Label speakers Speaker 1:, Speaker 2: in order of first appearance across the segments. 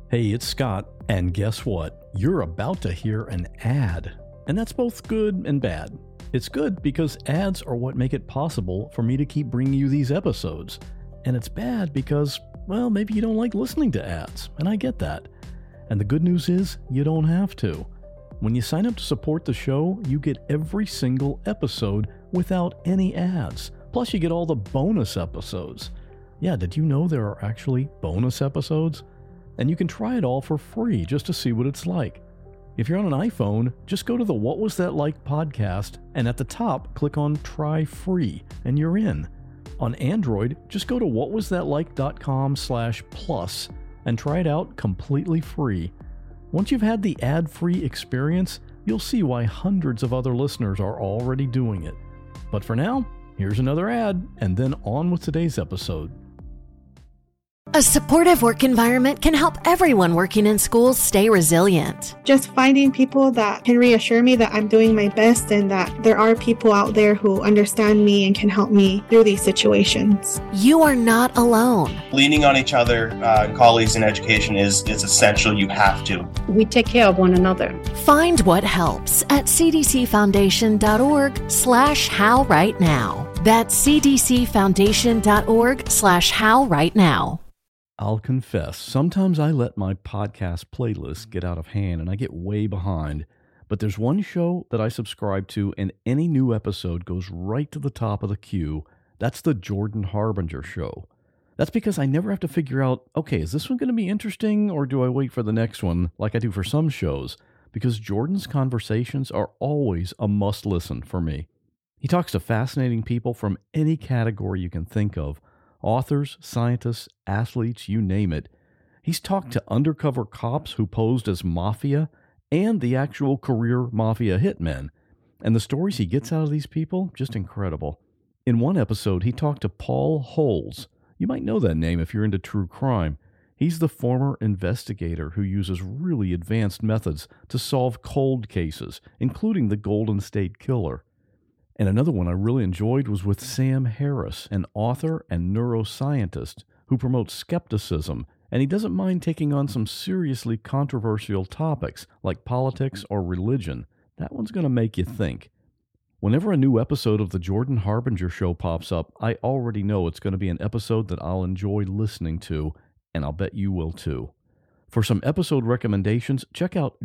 Speaker 1: Hey, it's Scott, and guess what? You're about to hear an ad. And that's both good and bad. It's good because ads are what make it possible for me to keep bringing you these episodes. And it's bad because, well, maybe you don't like listening to ads, and I get that. And the good news is, you don't have to. When you sign up to support the show, you get every single episode without any ads. Plus, you get all the bonus episodes. Yeah, did you know there are actually bonus episodes? And you can try it all for free just to see what it's like. If you're on an iPhone, just go to the What Was That Like podcast, and at the top, click on Try Free, and you're in. On Android, just go to whatwasthatlike.com/plus and try it out completely free. Once you've had the ad-free experience, you'll see why hundreds of other listeners are already doing it. But for now, here's another ad, and then on with today's episode.
Speaker 2: A supportive work environment can help everyone working in schools stay resilient.
Speaker 3: Just finding people that can reassure me that I'm doing my best and that there are people out there who understand me and can help me through these situations.
Speaker 2: You are not alone.
Speaker 4: Leaning on each other, colleagues in education is essential. You have to.
Speaker 5: We take care of one another.
Speaker 2: Find what helps at cdcfoundation.org/howrightnow. That's cdcfoundation.org/howrightnow.
Speaker 1: I'll confess, sometimes I let my podcast playlist get out of hand and I get way behind. But there's one show that I subscribe to and any new episode goes right to the top of the queue. That's the Jordan Harbinger Show. That's because I never have to figure out, okay, is this one going to be interesting or do I wait for the next one like I do for some shows? Because Jordan's conversations are always a must listen for me. He talks to fascinating people from any category you can think of. Authors, scientists, athletes, you name it. He's talked to undercover cops who posed as mafia and the actual career mafia hitmen. And the stories he gets out of these people, just incredible. In one episode, he talked to Paul Holes. You might know that name if you're into true crime. He's the former investigator who uses really advanced methods to solve cold cases, including the Golden State Killer. And another one I really enjoyed was with Sam Harris, an author and neuroscientist who promotes skepticism, and he doesn't mind taking on some seriously controversial topics like politics or religion. That one's going to make you think. Whenever a new episode of the Jordan Harbinger Show pops up, I already know it's going to be an episode that I'll enjoy listening to, and I'll bet you will too. For some episode recommendations, check out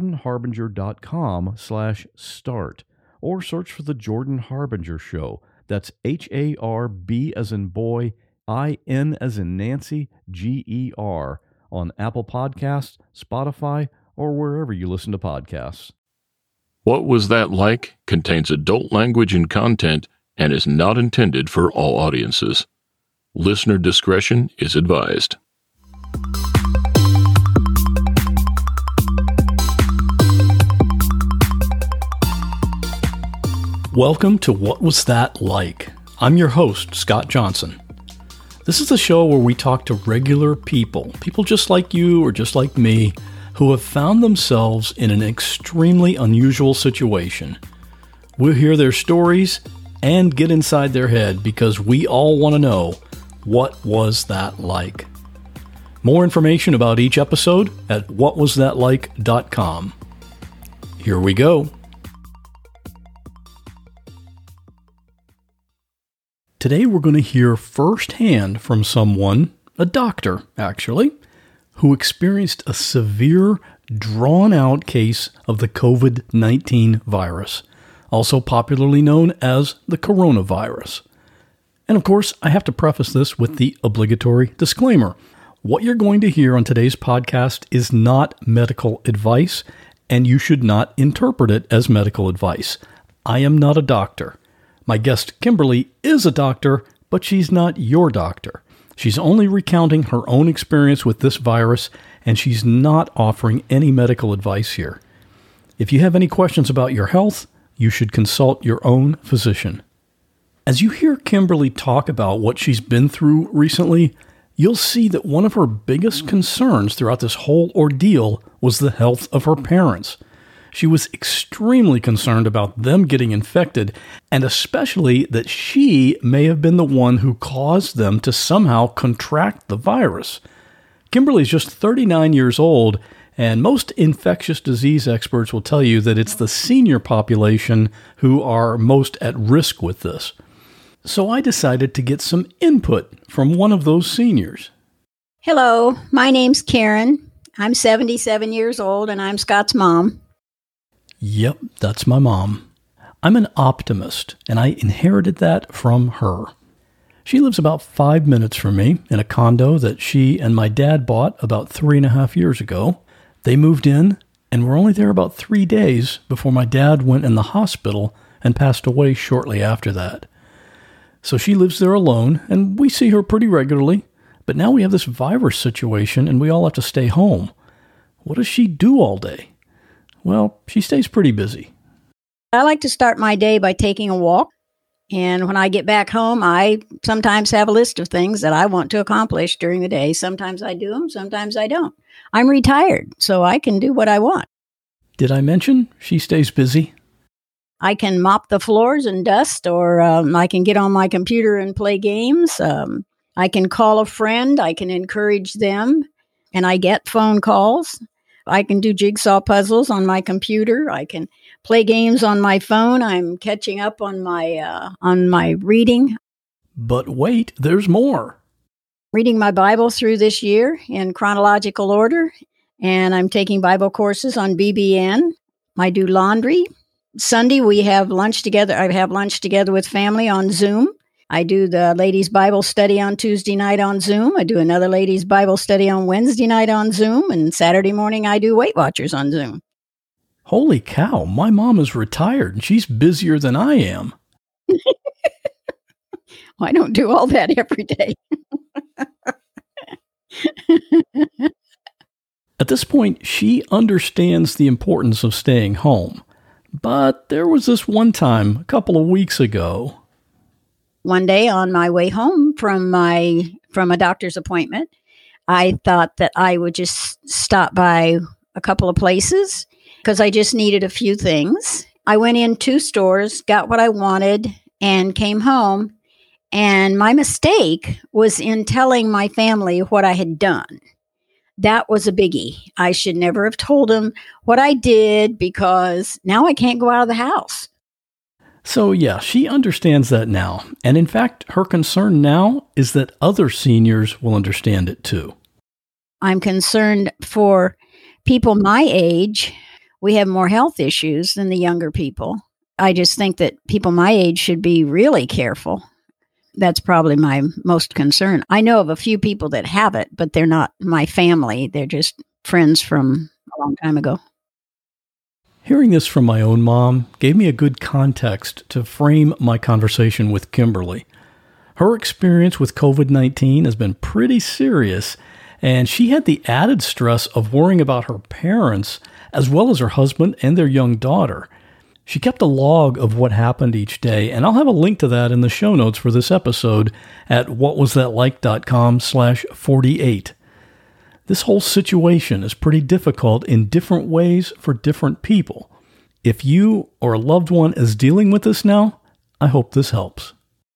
Speaker 1: jordanharbinger.com/start. Or search for The Jordan Harbinger Show. That's HARB as in boy, IN as in Nancy, GER on Apple Podcasts, Spotify, or wherever you listen to podcasts.
Speaker 6: What Was That Like? Contains adult language and content and is not intended for all audiences. Listener discretion is advised.
Speaker 1: Welcome to What Was That Like? I'm your host, Scott Johnson. This is the show where we talk to regular people just like you or just like me, who have found themselves in an extremely unusual situation. We'll hear their stories and get inside their head because we all want to know, what was that like? More information about each episode at whatwasthatlike.com. Here we go. Today we're going to hear firsthand from someone, a doctor actually, who experienced a severe, drawn-out case of the COVID-19 virus, also popularly known as the coronavirus. And of course, I have to preface this with the obligatory disclaimer. What you're going to hear on today's podcast is not medical advice, and you should not interpret it as medical advice. I am not a doctor. My guest, Kimberly, is a doctor, but she's not your doctor. She's only recounting her own experience with this virus, and she's not offering any medical advice here. If you have any questions about your health, you should consult your own physician. As you hear Kimberly talk about what she's been through recently, you'll see that one of her biggest concerns throughout this whole ordeal was the health of her parents. She was extremely concerned about them getting infected, and especially that she may have been the one who caused them to somehow contract the virus. Kimberly's just 39 years old, and most infectious disease experts will tell you that it's the senior population who are most at risk with this. So I decided to get some input from one of those seniors.
Speaker 7: Hello, my name's Karen. I'm 77 years old, and I'm Scott's mom.
Speaker 1: Yep, that's my mom. I'm an optimist, and I inherited that from her. She lives about 5 minutes from me in a condo that she and my dad bought about 3.5 years ago. They moved in and were only there about 3 days before my dad went in the hospital and passed away shortly after that. So she lives there alone, and we see her pretty regularly. But now we have this virus situation, and we all have to stay home. What does she do all day? Well, she stays pretty busy.
Speaker 7: I like to start my day by taking a walk. And when I get back home, I sometimes have a list of things that I want to accomplish during the day. Sometimes I do them, sometimes I don't. I'm retired, so I can do what I want.
Speaker 1: Did I mention she stays busy?
Speaker 7: I can mop the floors and dust, or I can get on my computer and play games. I can call a friend. I can encourage them, and I get phone calls. I can do jigsaw puzzles on my computer. I can play games on my phone. I'm catching up on my reading.
Speaker 1: But wait, there's more.
Speaker 7: Reading my Bible through this year in chronological order, and I'm taking Bible courses on BBN. I do laundry. Sunday, we have lunch together. I have lunch together with family on Zoom. I do the ladies' Bible study on Tuesday night on Zoom. I do another ladies' Bible study on Wednesday night on Zoom. And Saturday morning, I do Weight Watchers on Zoom.
Speaker 1: Holy cow, my mom is retired and she's busier than I am.
Speaker 7: I don't do all that every day.
Speaker 1: At this point, she understands the importance of staying home. But there was this one time, a couple of weeks ago.
Speaker 7: One day on my way home from a doctor's appointment, I thought that I would just stop by a couple of places because I just needed a few things. I went in 2 stores, got what I wanted, and came home. And my mistake was in telling my family what I had done. That was a biggie. I should never have told them what I did because now I can't go out of the house.
Speaker 1: So yeah, she understands that now. And in fact, her concern now is that other seniors will understand it too.
Speaker 7: I'm concerned for people my age. We have more health issues than the younger people. I just think that people my age should be really careful. That's probably my most concern. I know of a few people that have it, but they're not my family. They're just friends from a long time ago.
Speaker 1: Hearing this from my own mom gave me a good context to frame my conversation with Kimberly. Her experience with COVID-19 has been pretty serious, and she had the added stress of worrying about her parents as well as her husband and their young daughter. She kept a log of what happened each day, and I'll have a link to that in the show notes for this episode at whatwasthatlike.com/48. This whole situation is pretty difficult in different ways for different people. If you or a loved one is dealing with this now, I hope this helps.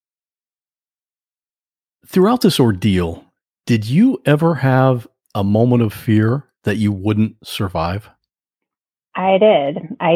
Speaker 1: Throughout this ordeal, did you ever have a moment of fear that you wouldn't survive?
Speaker 8: I did.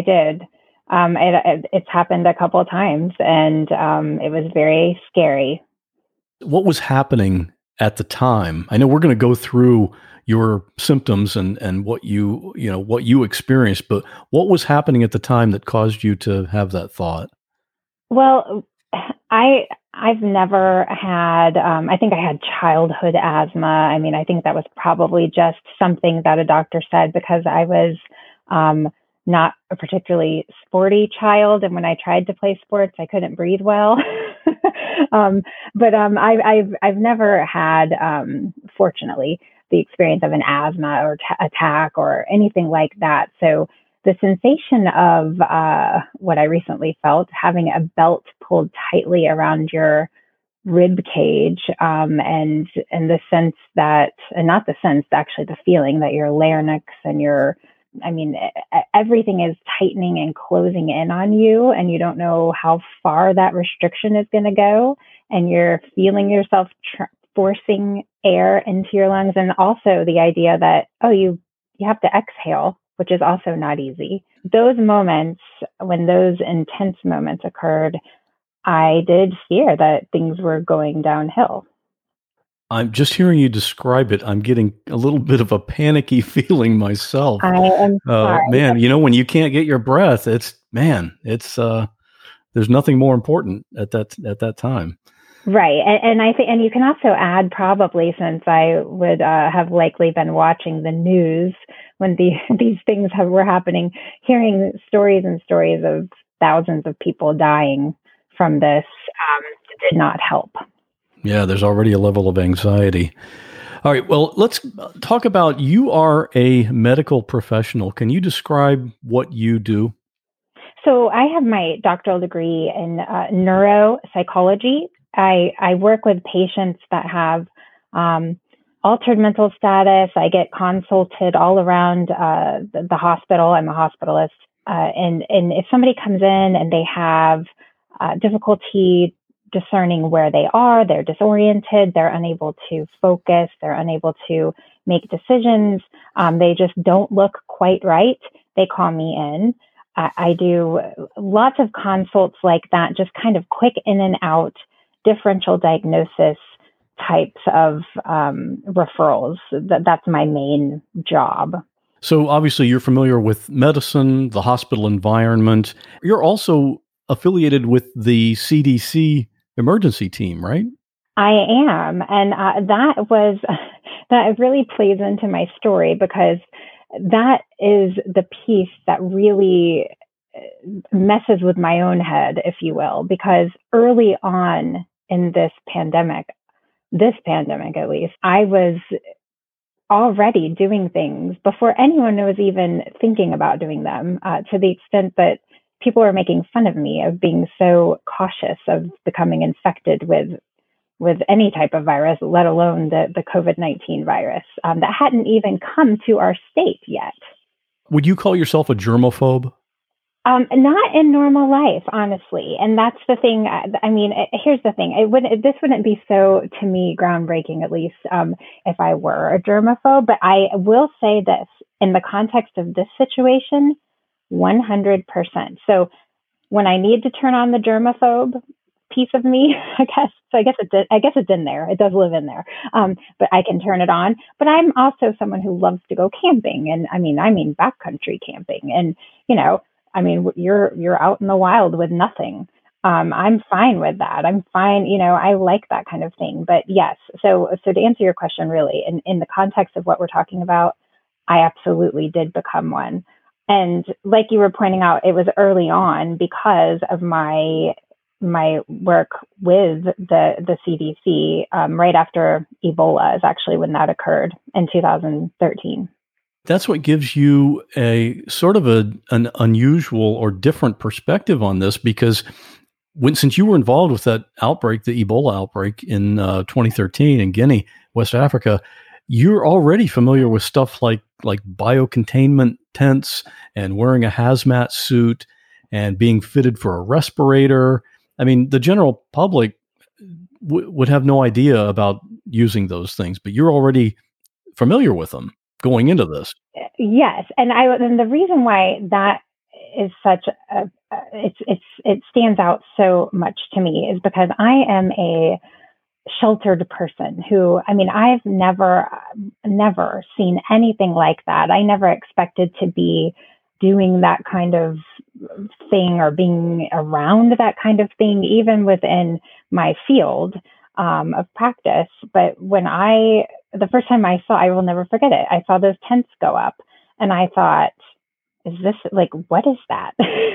Speaker 8: It's happened a couple of times, and it was very scary.
Speaker 1: What was happening at the time? I know we're going to go through your symptoms and what you experienced, but what was happening at the time that caused you to have that thought?
Speaker 8: Well, I've never had, I think I had childhood asthma. I mean, I think that was probably just something that a doctor said because I was not a particularly sporty child. And when I tried to play sports, I couldn't breathe well. But I've never had, fortunately, the experience of an asthma or attack or anything like that. So the sensation of what I recently felt, having a belt pulled tightly around your rib cage, and the sense that, and not the sense, actually the feeling that your larynx and everything is tightening and closing in on you, and you don't know how far that restriction is going to go, and you're feeling yourself forcing air into your lungs, and also the idea that, oh, you have to exhale, which is also not easy. Those moments, when those intense moments occurred, I did fear that things were going downhill.
Speaker 1: I'm just hearing you describe it. I'm getting a little bit of a panicky feeling myself.
Speaker 8: I am sorry.
Speaker 1: Man, when you can't get your breath, it's there's nothing more important at that time.
Speaker 8: Right. And I think, and you can also add, probably, since I would have likely been watching the news when these things were happening, hearing stories and stories of thousands of people dying from this did not help.
Speaker 1: Yeah, there's already a level of anxiety. All right, well, let's talk about, you are a medical professional. Can you describe what you do?
Speaker 8: So I have my doctoral degree in neuropsychology. I work with patients that have altered mental status. I get consulted all around the hospital. I'm a hospitalist. And if somebody comes in and they have difficulty discerning where they are, they're disoriented, they're unable to focus, they're unable to make decisions, they just don't look quite right, they call me in. I do lots of consults like that, just kind of quick in and out differential diagnosis types of referrals. That's my main job.
Speaker 1: So obviously you're familiar with medicine, the hospital environment. You're also affiliated with the CDC emergency team, right?
Speaker 8: I am. And that really plays into my story, because that is the piece that really messes with my own head, if you will, because early on in this pandemic at least, I was already doing things before anyone was even thinking about doing them, to the extent that people were making fun of me of being so cautious of becoming infected with any type of virus, let alone the COVID-19 virus that hadn't even come to our state yet.
Speaker 1: Would you call yourself a germaphobe?
Speaker 8: Not in normal life, honestly. And that's the thing. I mean, here's the thing. This wouldn't be so, to me, groundbreaking, at least, if I were a germaphobe. But I will say this, in the context of this situation, 100%. So when I need to turn on the germaphobe piece of me, I guess it's in there. It does live in there. But I can turn it on. But I'm also someone who loves to go camping, and I mean backcountry camping, and you're out in the wild with nothing. I'm fine with that. I'm fine. I like that kind of thing. But yes, so to answer your question, really, in the context of what we're talking about, I absolutely did become one. And like you were pointing out, it was early on because of my work with the CDC, right after Ebola is actually when that occurred in 2013.
Speaker 1: That's what gives you a sort of an unusual or different perspective on this, because since you were involved with that outbreak, the Ebola outbreak in 2013 in Guinea, West Africa, you're already familiar with stuff like biocontainment tents and wearing a hazmat suit and being fitted for a respirator. I mean, the general public would have no idea about using those things, but you're already familiar with them going into this.
Speaker 8: Yes, and the reason why that is such it stands out so much to me is because I am a sheltered person who, I've never seen anything like that. I never expected to be doing that kind of thing or being around that kind of thing, even within my field of practice. But the first time I will never forget it, I saw those tents go up and I thought, is this what is that?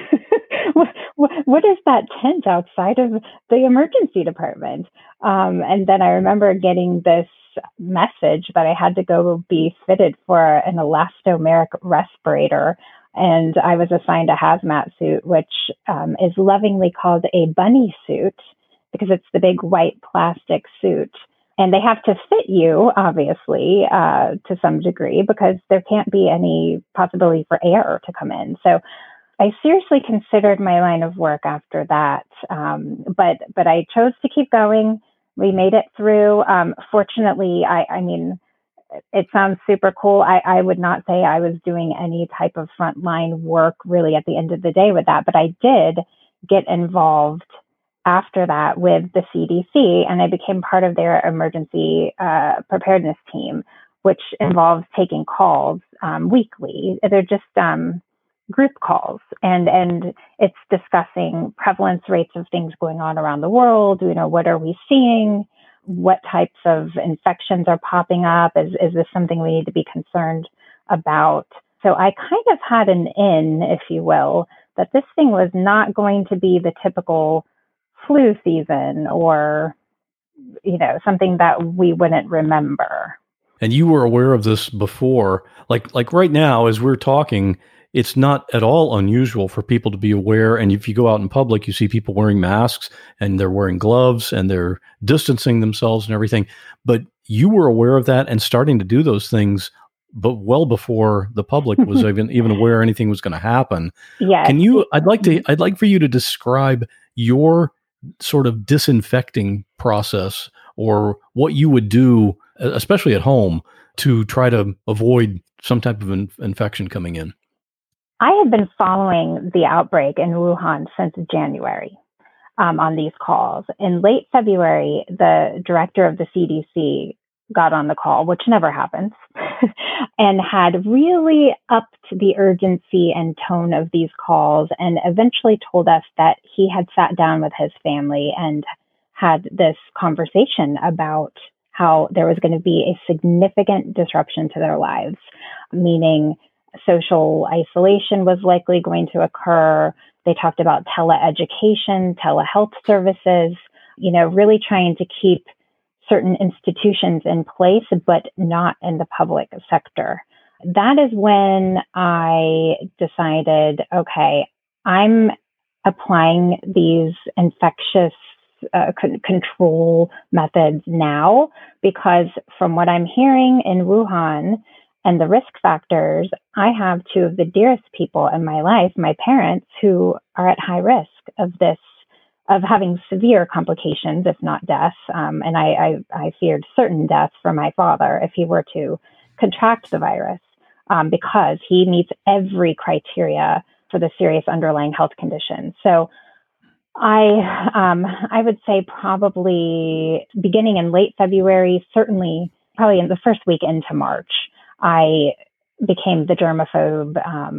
Speaker 8: What is that tent outside of the emergency department? And then I remember getting this message that I had to go be fitted for an elastomeric respirator. And I was assigned a hazmat suit, which is lovingly called a bunny suit because it's the big white plastic suit. And they have to fit you, obviously, to some degree, because there can't be any possibility for air to come in. So I seriously considered my line of work after that. But I chose to keep going. We made it through. Fortunately, I mean, it sounds super cool. I would not say I was doing any type of frontline work really at the end of the day with that, but I did get involved after that with the CDC, and I became part of their emergency preparedness team, which involves taking calls weekly. They're just group calls, and it's discussing prevalence rates of things going on around the world. You know, what are we seeing? What types of infections are popping up? Is this something we need to be concerned about? So I kind of had an in, if you will, that this thing was not going to be the typical flu season or, you know, something that we wouldn't remember.
Speaker 1: And you were aware of this before, like right now, as we're talking, it's not at all unusual for people to be aware. And if you go out in public, you see people wearing masks and they're wearing gloves and they're distancing themselves and everything. But you were aware of that and starting to do those things, but well before the public was even aware anything was going to happen.
Speaker 8: Yes.
Speaker 1: Can you? I'd like for you to describe your sort of disinfecting process, or what you would do, especially at home, to try to avoid some type of infection coming in.
Speaker 8: I had been following the outbreak in Wuhan since January on these calls. In late February, the director of the CDC got on the call, which never happens, and had really upped the urgency and tone of these calls, and eventually told us that he had sat down with his family and had this conversation about how there was going to be a significant disruption to their lives, meaning social isolation was likely going to occur. They talked about teleeducation, telehealth services, you know, really trying to keep certain institutions in place, but not in the public sector. That is when I decided, okay, I'm applying these infectious control methods now, because from what I'm hearing in Wuhan and the risk factors, I have two of the dearest people in my life, my parents, who are at high risk of this, of having severe complications, if not death. And I feared certain death for my father if he were to contract the virus, because he meets every criteria for the serious underlying health condition. So I would say probably beginning in late February, certainly probably in the first week into March, I became the germaphobe,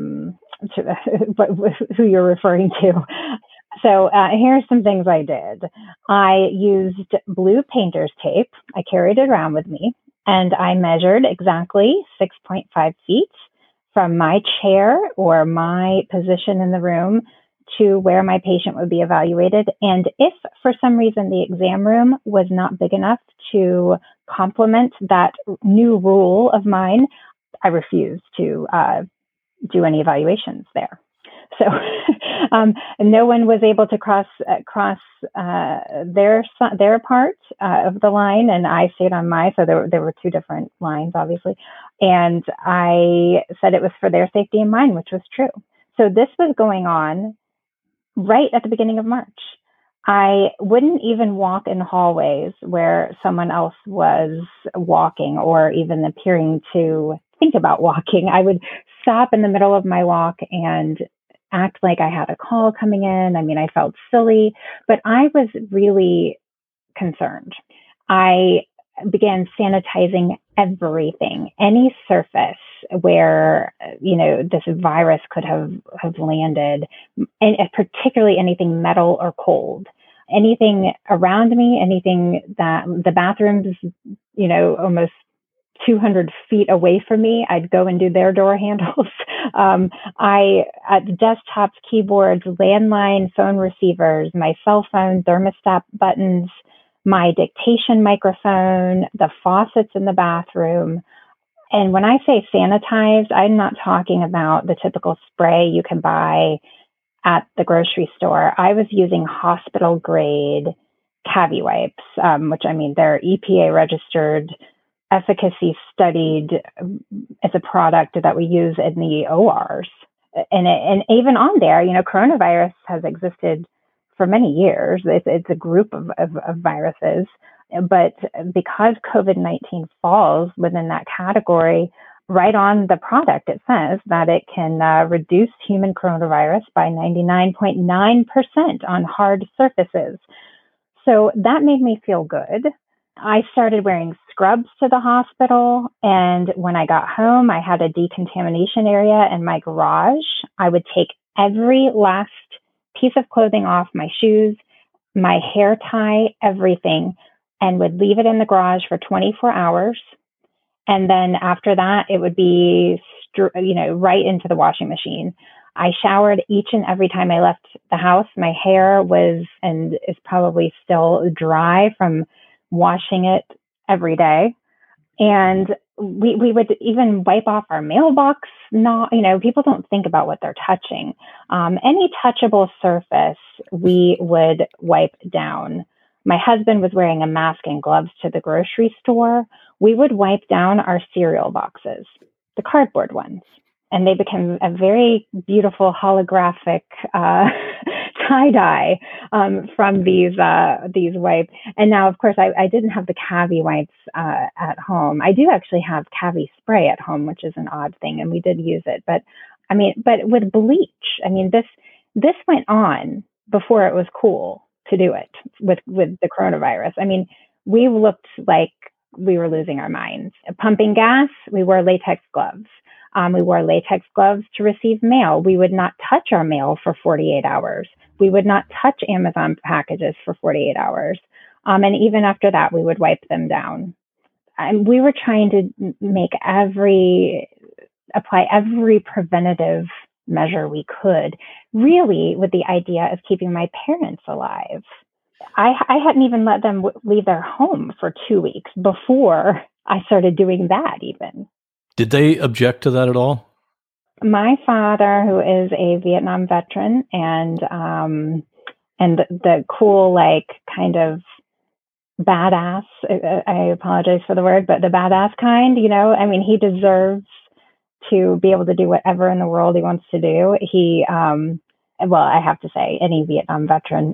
Speaker 8: who you're referring to. So here's some things I did. I used blue painter's tape. I carried it around with me, and I measured exactly 6.5 feet from my chair or my position in the room to where my patient would be evaluated. And if for some reason the exam room was not big enough to complement that new rule of mine, I refused to do any evaluations there. So no one was able to cross their part of the line, and I stayed on my. So there were two different lines, obviously, and I said it was for their safety and mine, which was true. So this was going on right at the beginning of March. I wouldn't even walk in hallways where someone else was walking or even appearing to think about walking. I would stop in the middle of my walk and act like I had a call coming in. I mean, I felt silly, but I was really concerned. I began sanitizing everything, any surface where, you know, this virus could have landed, and particularly anything metal or cold. Anything around me, anything that the bathrooms, you know, almost 200 feet away from me, I'd go and do their door handles. At desktops, keyboards, landline phone receivers, my cell phone, thermostat buttons, my dictation microphone, the faucets in the bathroom. And when I say sanitized, I'm not talking about the typical spray you can buy at the grocery store. I was using hospital grade Cavi wipes, which, I mean, they're EPA registered, efficacy studied as a product that we use in the ORs. And even on there, you know, coronavirus has existed for many years. It's a group of viruses. But because COVID-19 falls within that category, right on the product, it says that it can reduce human coronavirus by 99.9% on hard surfaces. So that made me feel good. I started wearing scrubs to the hospital. And when I got home, I had a decontamination area in my garage. I would take every last piece of clothing off, my shoes, my hair tie, everything, and would leave it in the garage for 24 hours. And then after that, it would be, right into the washing machine. I showered each and every time I left the house. My hair was and is probably still dry from washing it every day. And we would even wipe off our mailbox. People don't think about what they're touching. Any touchable surface, we would wipe down. My husband was wearing a mask and gloves to the grocery store. We would wipe down our cereal boxes, the cardboard ones, and they became a very beautiful holographic tie-dye from these wipes. And now, of course, I didn't have the Cavi wipes at home. I do actually have Cavi spray at home, which is an odd thing, and we did use it. But with bleach, this went on before it was cool to do it with the coronavirus. We looked like we were losing our minds. Pumping gas, we wore latex gloves. We wore latex gloves to receive mail. We would not touch our mail for 48 hours. We would not touch Amazon packages for 48 hours. And even after that, we would wipe them down. And we were trying to apply every preventative measure we could, really with the idea of keeping my parents alive. I hadn't even let them leave their home for 2 weeks before I started doing that even.
Speaker 1: Did they object to that at all?
Speaker 8: My father, who is a Vietnam veteran and the cool, kind of badass, I apologize for the word, but the badass kind, he deserves to be able to do whatever in the world he wants to do. I have to say any Vietnam veteran,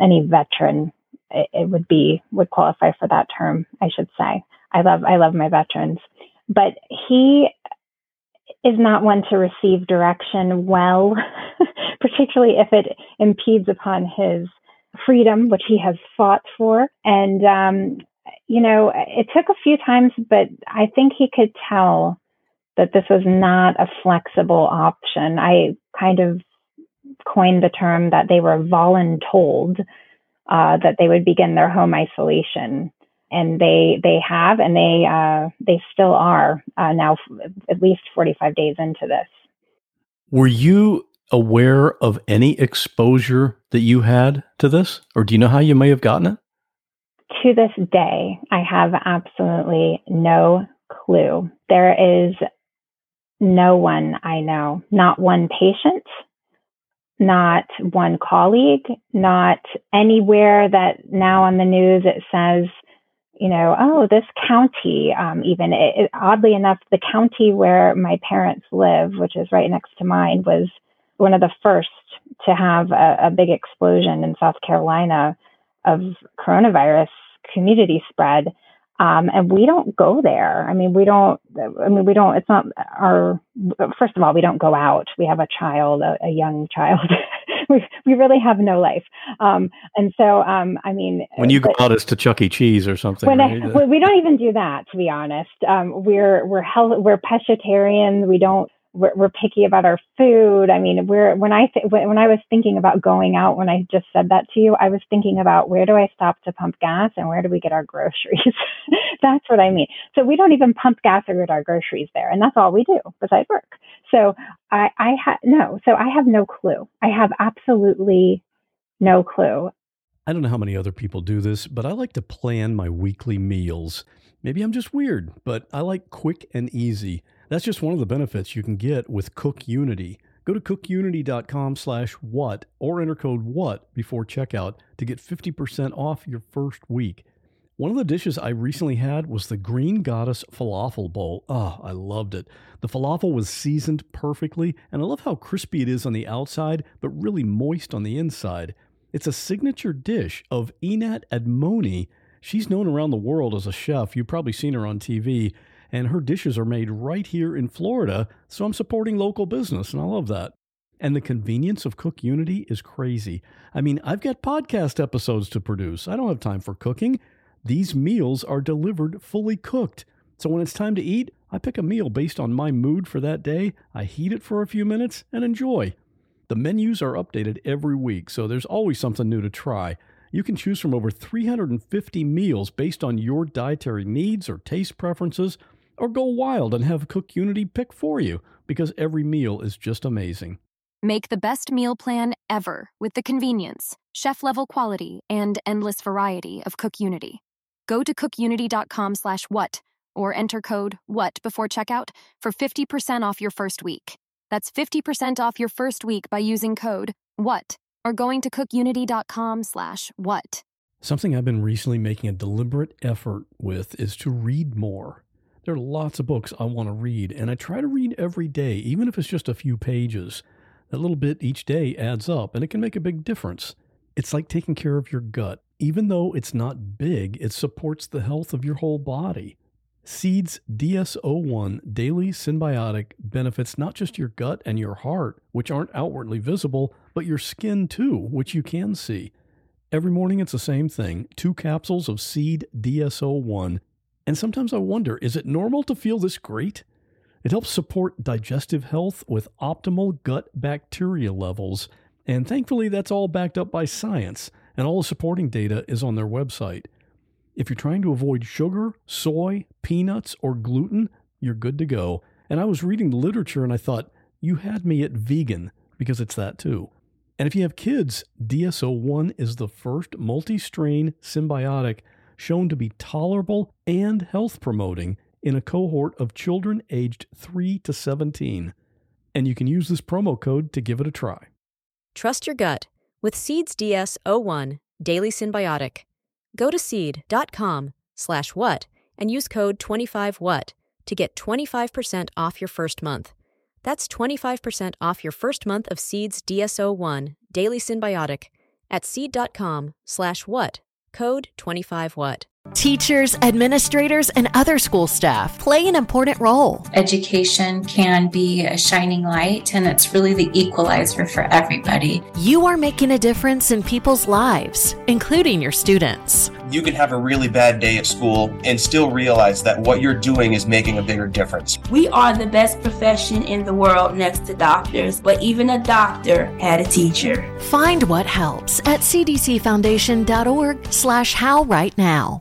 Speaker 8: it would qualify for that term, I should say. I love my veterans, but he is not one to receive direction well, particularly if it impedes upon his freedom, which he has fought for. And, it took a few times, but I think he could tell that this was not a flexible option. I kind of coined the term that they were voluntold that they would begin their home isolation. And they have, and they still are now at least 45 days into this.
Speaker 1: Were you aware of any exposure that you had to this? Or do you know how you may have gotten it?
Speaker 8: To this day, I have absolutely no clue. There is no one I know, not one patient, not one colleague, not anywhere that now on the news it says, this county, oddly enough, the county where my parents live, which is right next to mine, was one of the first to have a big explosion in South Carolina of coronavirus community spread. And we don't go there. It's not first of all, we don't go out. We have a young child. we really have no life. And so, when
Speaker 1: you go out, it's to Chuck E. Cheese or something.
Speaker 8: We don't even do that, to be honest. We're pescatarian. We're picky about our food. When I was thinking about going out, when I just said that to you, I was thinking about where do I stop to pump gas and where do we get our groceries? That's what I mean. So we don't even pump gas or get our groceries there. And that's all we do besides work. So I have no clue. I have absolutely no clue.
Speaker 1: I don't know how many other people do this, but I like to plan my weekly meals. Maybe I'm just weird, but I like quick and easy. That's just one of the benefits you can get with CookUnity. Go to cookunity.com/what or enter code WHAT before checkout to get 50% off your first week. One of the dishes I recently had was the Green Goddess Falafel Bowl. Oh, I loved it. The falafel was seasoned perfectly, and I love how crispy it is on the outside, but really moist on the inside. It's a signature dish of Einat Admoni, She's known around the world as a chef. You've probably seen her on TV, and her dishes are made right here in Florida, so I'm supporting local business, and I love that. And the convenience of Cook Unity is crazy. I mean, I've got podcast episodes to produce. I don't have time for cooking. These meals are delivered fully cooked. So when it's time to eat, I pick a meal based on my mood for that day. I heat it for a few minutes and enjoy. The menus are updated every week, so there's always something new to try. You can choose from over 350 meals based on your dietary needs or taste preferences, or go wild and have Cook Unity pick for you, because every meal is just amazing.
Speaker 9: Make the best meal plan ever with the convenience, chef-level quality, and endless variety of Cook Unity. Go to cookunity.com/what or enter code WHAT before checkout for 50% off your first week. That's 50% off your first week by using code WHAT or going to cookunity.com/what.
Speaker 1: Something I've been recently making a deliberate effort with is to read more. There are lots of books I want to read, and I try to read every day, even if it's just a few pages. That little bit each day adds up, and it can make a big difference. It's like taking care of your gut. Even though it's not big, it supports the health of your whole body. Seed's DS-01 Daily Synbiotic benefits not just your gut and your heart, which aren't outwardly visible, but your skin too, which you can see. Every morning it's the same thing, 2 capsules of Seed DS-01. And sometimes I wonder, is it normal to feel this great? It helps support digestive health with optimal gut bacteria levels. And thankfully that's all backed up by science, and all the supporting data is on their website. If you're trying to avoid sugar, soy, peanuts, or gluten, you're good to go. And I was reading the literature and I thought, you had me at vegan, because it's that too. And if you have kids, DS-01 is the first multi-strain symbiotic shown to be tolerable and health-promoting in a cohort of children aged 3 to 17. And you can use this promo code to give it a try.
Speaker 10: Trust your gut with Seed's DS-01 Daily Synbiotic. Go to seed.com/what and use code 25what to get 25% off your first month. That's 25% off your first month of Seed's DS-01 Daily Synbiotic at seed.com/what, code 25what.
Speaker 2: Teachers, administrators, and other school staff play an important role.
Speaker 11: Education can be a shining light, and it's really the equalizer for everybody.
Speaker 2: You are making a difference in people's lives, including your students.
Speaker 4: You can have a really bad day at school and still realize that what you're doing is making a bigger difference.
Speaker 12: We are the best profession in the world next to doctors, but even a doctor had a teacher.
Speaker 2: Find what helps at cdcfoundation.org/how right now.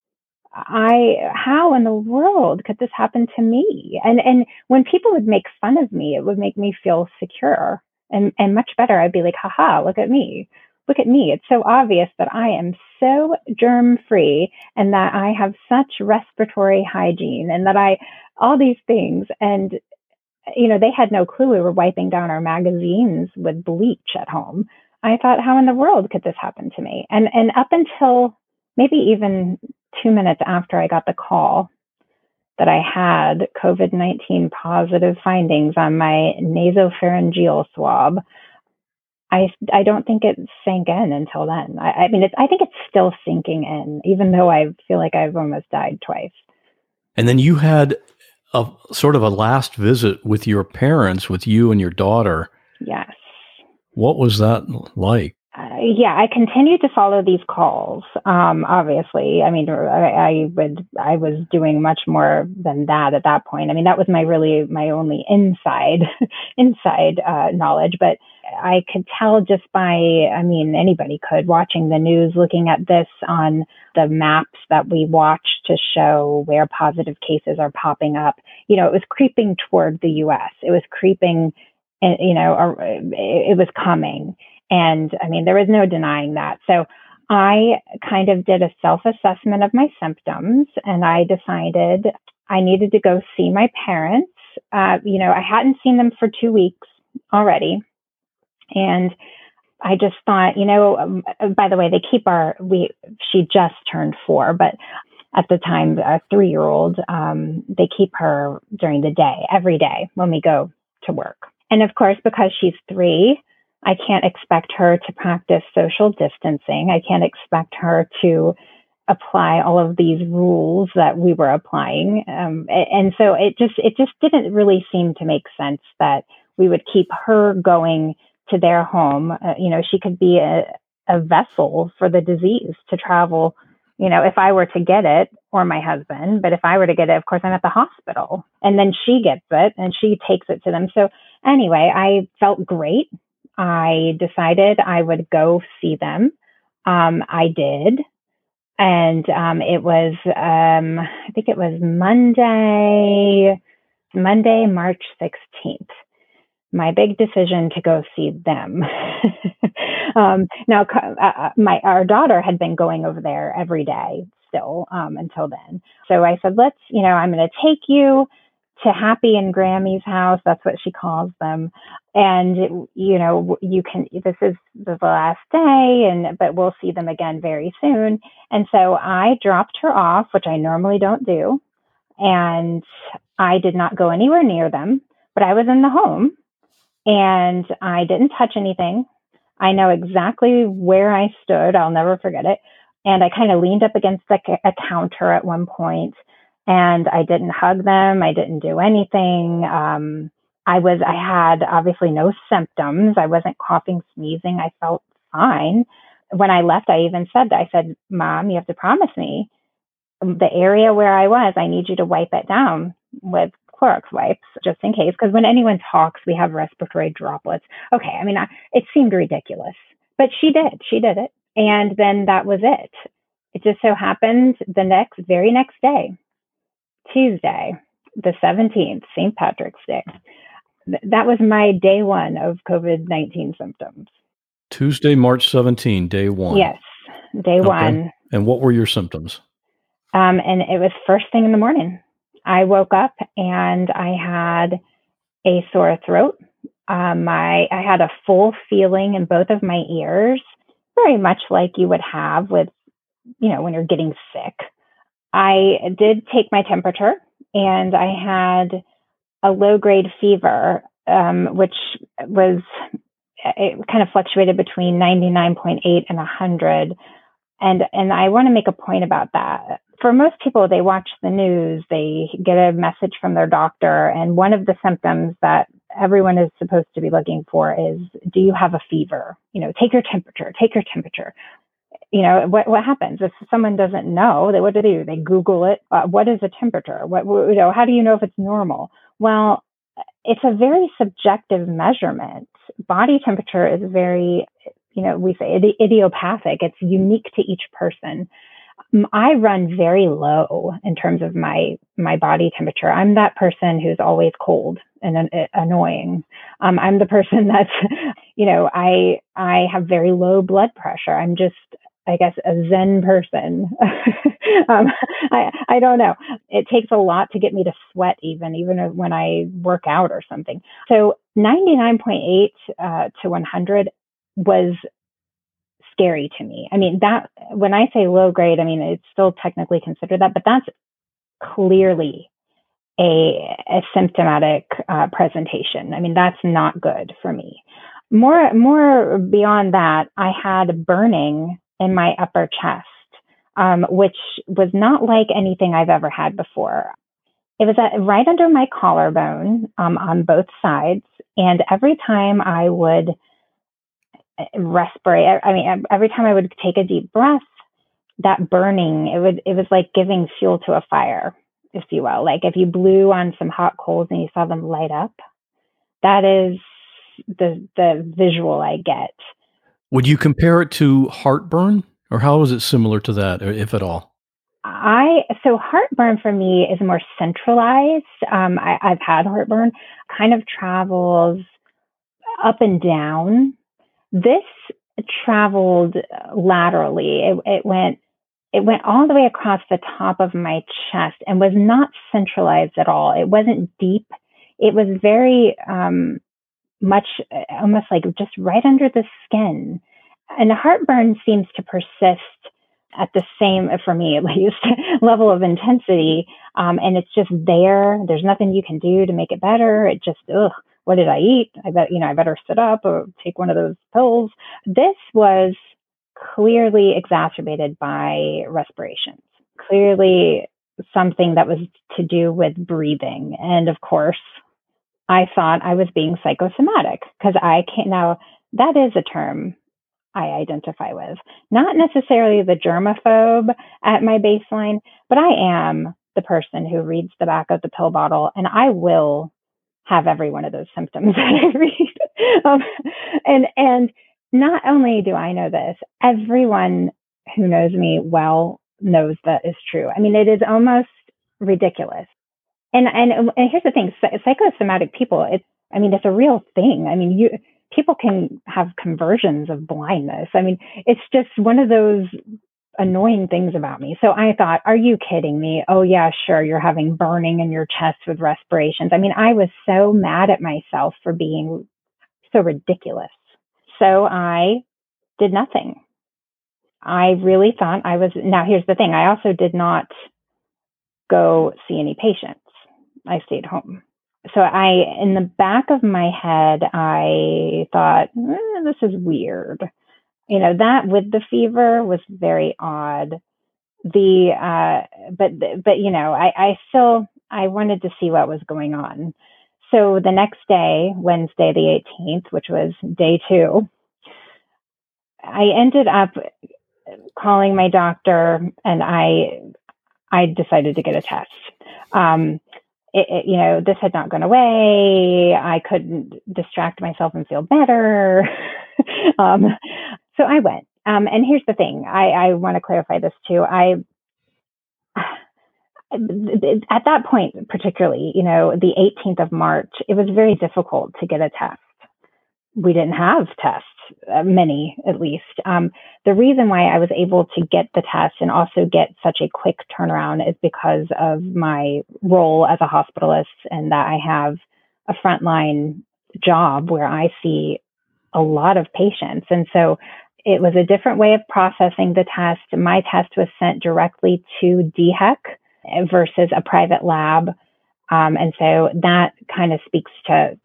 Speaker 8: How in the world could this happen to me? And when people would make fun of me, it would make me feel secure and much better. I'd be like, haha, look at me. Look at me. It's so obvious that I am so germ-free and that I have such respiratory hygiene and that all these things. And, they had no clue we were wiping down our magazines with bleach at home. I thought, how in the world could this happen to me? And up until maybe even 2 minutes after I got the call that I had COVID-19 positive findings on my nasopharyngeal swab, I don't think it sank in until then. I think it's still sinking in, even though I feel like I've almost died twice.
Speaker 1: And then you had a sort of a last visit with your parents, with you and your daughter.
Speaker 8: Yes.
Speaker 1: What was that like?
Speaker 8: I continued to follow these calls. Obviously, I was doing much more than that at that point. I mean, that was my only inside knowledge, but I could tell just by, anybody could, watching the news, looking at this on the maps that we watch to show where positive cases are popping up. It was creeping toward the U.S. It was creeping, it was coming. And there was no denying that. So I kind of did a self-assessment of my symptoms, and I decided I needed to go see my parents. I hadn't seen them for 2 weeks already. And I just thought, by the way, she just turned 4, but at the time, a 3-year-old, they keep her during the day, every day when we go to work. And of course, because she's 3, I can't expect her to practice social distancing. I can't expect her to apply all of these rules that we were applying. And so it just didn't really seem to make sense that we would keep her going to their home. She could be a vessel for the disease to travel, if I were to get it, or my husband. But if I were to get it, of course, I'm at the hospital. And then she gets it and she takes it to them. So anyway, I felt great. I decided I would go see them. I did. And it was, I think it was Monday, March 16th. My big decision to go see them. Now, our daughter had been going over there every day still until then. So I said, I'm going to take you to Happy and Grammy's house. That's what she calls them. And, you can, this is the last day, but we'll see them again very soon. And so I dropped her off, which I normally don't do. And I did not go anywhere near them, but I was in the home and I didn't touch anything. I know exactly where I stood. I'll never forget it. And I kind of leaned up against a counter at one point, and I didn't hug them. I didn't do anything. I had obviously no symptoms. I wasn't coughing, sneezing. I felt fine. When I left, I even said that. I said, Mom, you have to promise me the area where I was, I need you to wipe it down with Clorox wipes, just in case. Because when anyone talks, we have respiratory droplets. Okay, it seemed ridiculous. But she did it. And then that was it. It just so happened the very next day, Tuesday, the 17th, St. Patrick's Day. That was my day one of COVID-19 symptoms.
Speaker 1: Tuesday, March 17, day one.
Speaker 8: Yes, day one.
Speaker 1: And what were your symptoms?
Speaker 8: And it was first thing in the morning. I woke up and I had a sore throat. I had a full feeling in both of my ears, very much like you would have with, when you're getting sick. I did take my temperature and I had a low-grade fever, which was, it kind of fluctuated between 99.8 and 100. And I want to make a point about that. For most people, they watch the news, they get a message from their doctor, and one of the symptoms that everyone is supposed to be looking for is, do you have a fever? Take your temperature. What happens if someone doesn't know? What do? They Google it. What is a temperature? How do you know if it's normal? Well, it's a very subjective measurement. Body temperature is very, we say idiopathic. It's unique to each person. I run very low in terms of my body temperature. I'm that person who's always cold and annoying. I'm the person that's, I have very low blood pressure. I'm just, I guess, a Zen person. I don't know. It takes a lot to get me to sweat even when I work out or something. So 99.8 to 100 was scary to me. That when I say low grade, it's still technically considered that, but that's clearly a symptomatic presentation. That's not good for me. More beyond that, I had burning in my upper chest, which was not like anything I've ever had before. It was right under my collarbone on both sides. And every time I would respirate, every time I would take a deep breath, that burning, it was like giving fuel to a fire, if you will. Like if you blew on some hot coals and you saw them light up, that is the visual I get.
Speaker 1: Would you compare it to heartburn, or how is it similar to that, if at all?
Speaker 8: So heartburn for me is more centralized. I've had heartburn, kind of travels up and down. This traveled laterally. It went all the way across the top of my chest and was not centralized at all. It wasn't deep. It was very much almost like just right under the skin. And the heartburn seems to persist at the same, for me at least, level of intensity. And it's just there. There's nothing you can do to make it better. It just, what did I eat? I better sit up or take one of those pills. This was clearly exacerbated by respirations, clearly something that was to do with breathing. And of course, I thought I was being psychosomatic because now that is a term I identify with, not necessarily the germaphobe at my baseline, but I am the person who reads the back of the pill bottle, and I will have every one of those symptoms that I read. And not only do I know this, everyone who knows me well knows that is true. I mean, it is almost ridiculous. And here's the thing: psychosomatic people. It's a real thing. I mean, people can have conversions of blindness. I mean, it's just one of those annoying things about me. So I thought, are you kidding me? Oh yeah, sure. You're having burning in your chest with respirations. I mean, I was so mad at myself for being so ridiculous. So I did nothing. I really thought I was. Now here's the thing. I also did not go see any patients. I stayed home. So in the back of my head, I thought, this is weird. That with the fever was very odd. But I wanted to see what was going on. So the next day, Wednesday, the 18th, which was day 2, I ended up calling my doctor, and I decided to get a test. This had not gone away. I couldn't distract myself and feel better. So I went. And here's the thing. I want to clarify this too. At that point, particularly, the 18th of March, it was very difficult to get a test. We didn't have tests, many at least. The reason why I was able to get the test and also get such a quick turnaround is because of my role as a hospitalist, and that I have a frontline job where I see a lot of patients. And so it was a different way of processing the test. My test was sent directly to DHEC versus a private lab. And so that kind of speaks to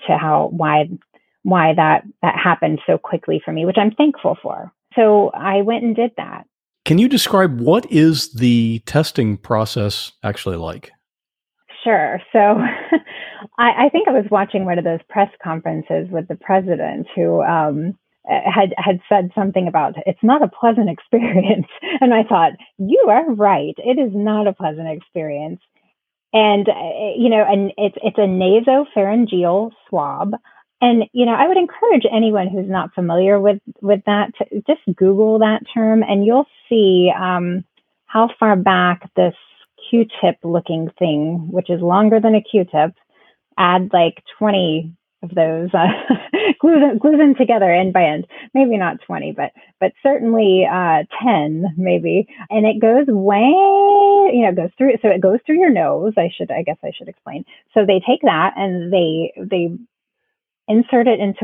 Speaker 8: why that happened so quickly for me, which I'm thankful for. So I went and did that.
Speaker 1: Can you describe what is the testing process actually like?
Speaker 8: Sure. So I think I was watching one of those press conferences with the president who had said something about it's not a pleasant experience. And I thought, you are right. It is not a pleasant experience. And, and it's a nasopharyngeal swab. And, I would encourage anyone who's not familiar with that to just Google that term, and you'll see how far back this Q-tip looking thing, which is longer than a Q-tip, add like 20 of those, glue them together end by end. Maybe not 20, but certainly 10 maybe. And it goes goes through. So it goes through your nose. I guess I should explain. So they take that and they insert it into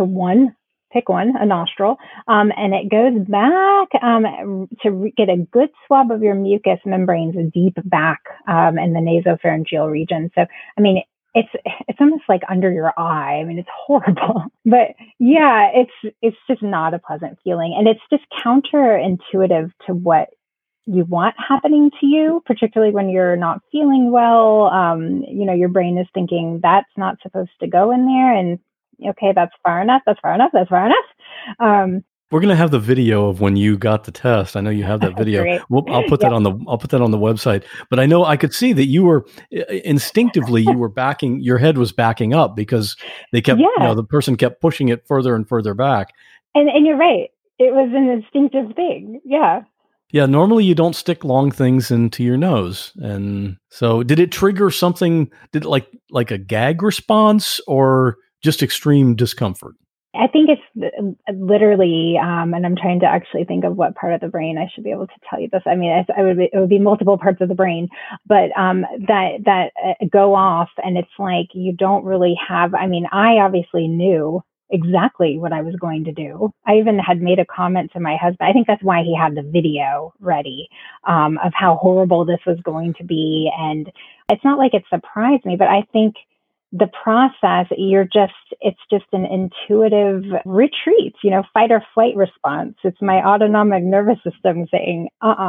Speaker 8: a nostril, and it goes back to get a good swab of your mucous membranes deep back in the nasopharyngeal region. So, it's almost like under your eye. It's horrible, but yeah, it's just not a pleasant feeling, and it's just counterintuitive to what you want happening to you, particularly when you're not feeling well. Your brain is thinking that's not supposed to go in there, and okay, that's far enough.
Speaker 1: We're going to have the video of when you got the test. I know you have that video. I'll put that on the website. But I know I could see that you were instinctively your head was backing up because they kept, the person kept pushing it further and further back.
Speaker 8: And you're right. It was an instinctive thing. Yeah.
Speaker 1: Yeah. Normally you don't stick long things into your nose. And so did it trigger something? Did it like a gag response or just extreme discomfort?
Speaker 8: I think it's literally, and I'm trying to actually think of what part of the brain I should be able to tell you this. It would be multiple parts of the brain, but that go off, and it's like you don't really have. I obviously knew exactly what I was going to do. I even had made a comment to my husband. I think that's why he had the video ready of how horrible this was going to be, and it's not like it surprised me, but I think the process, it's just an intuitive retreat, fight or flight response. It's my autonomic nervous system saying,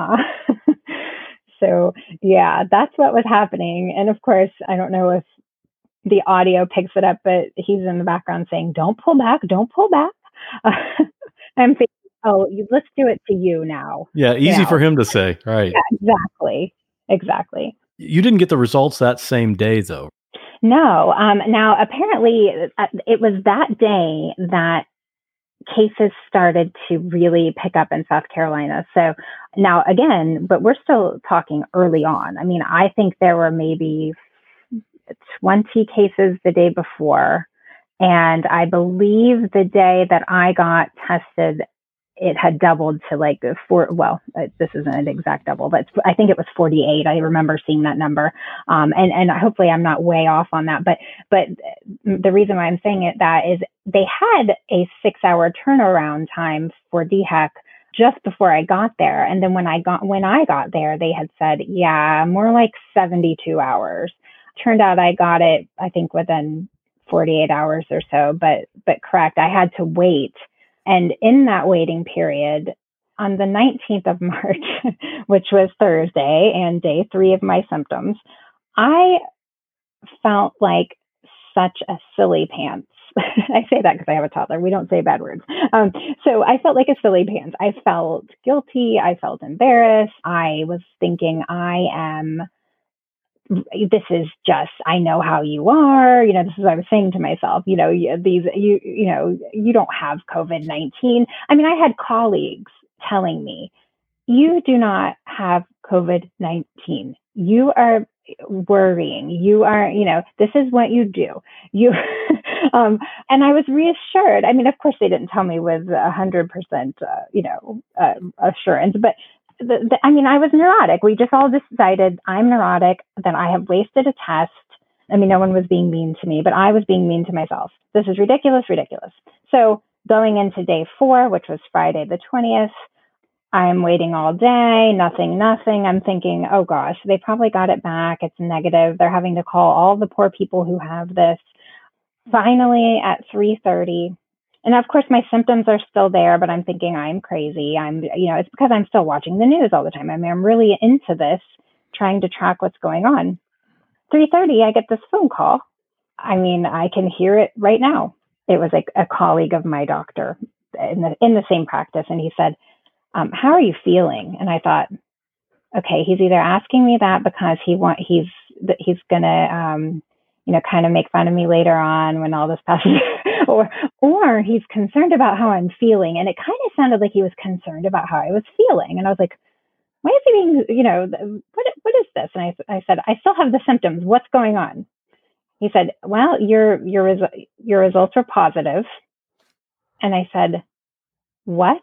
Speaker 8: So yeah, that's what was happening. And of course, I don't know if the audio picks it up, but he's in the background saying, don't pull back, don't pull back. I'm thinking, let's do it to you now.
Speaker 1: Yeah, easy for him to say, right?
Speaker 8: Yeah, exactly.
Speaker 1: You didn't get the results that same day, though.
Speaker 8: No. Now, apparently, it was that day that cases started to really pick up in South Carolina. So now, again, but we're still talking early on. I mean, I think there were maybe 20 cases the day before. And I believe the day that I got tested, it had doubled to like this isn't an exact double, but I think it was 48. I remember seeing that number. And hopefully I'm not way off on that, but the reason why I'm saying that is they had a 6-hour turnaround time for DHEC just before I got there. And then when I got there, they had said, more like 72 hours. Turned out I got it, I think within 48 hours or so, but correct. I had to wait. And in that waiting period, on the 19th of March, which was Thursday and day 3 of my symptoms, I felt like such a silly pants. I say that because I have a toddler. We don't say bad words. So I felt like a silly pants. I felt guilty. I felt embarrassed. I was thinking, this is just, I know how you are, this is what I was saying to myself, you don't have COVID-19. I mean, I had colleagues telling me, you do not have COVID-19. You are worrying. You are, this is what you do. And I was reassured. I mean, of course they didn't tell me with 100%, assurance, but I was neurotic. We just all decided I'm neurotic, that I have wasted a test. I mean, no one was being mean to me, but I was being mean to myself. This is ridiculous. So going into day 4, which was Friday the 20th, I'm waiting all day, nothing. I'm thinking, oh gosh, they probably got it back. It's negative. They're having to call all the poor people who have this. Finally, at 3:30, and of course, my symptoms are still there, but I'm thinking I'm crazy. It's because I'm still watching the news all the time. I mean, I'm really into this, trying to track what's going on. 3:30, I get this phone call. I mean, I can hear it right now. It was like a colleague of my doctor in the same practice. And he said, how are you feeling? And I thought, okay, he's either asking me that because he's going to, kind of make fun of me later on when all this passes, or he's concerned about how I'm feeling. And it kind of sounded like he was concerned about how I was feeling. And I was like, why is he being, what is this? And I said, I still have the symptoms. What's going on? He said, well, your results were positive. And I said, what?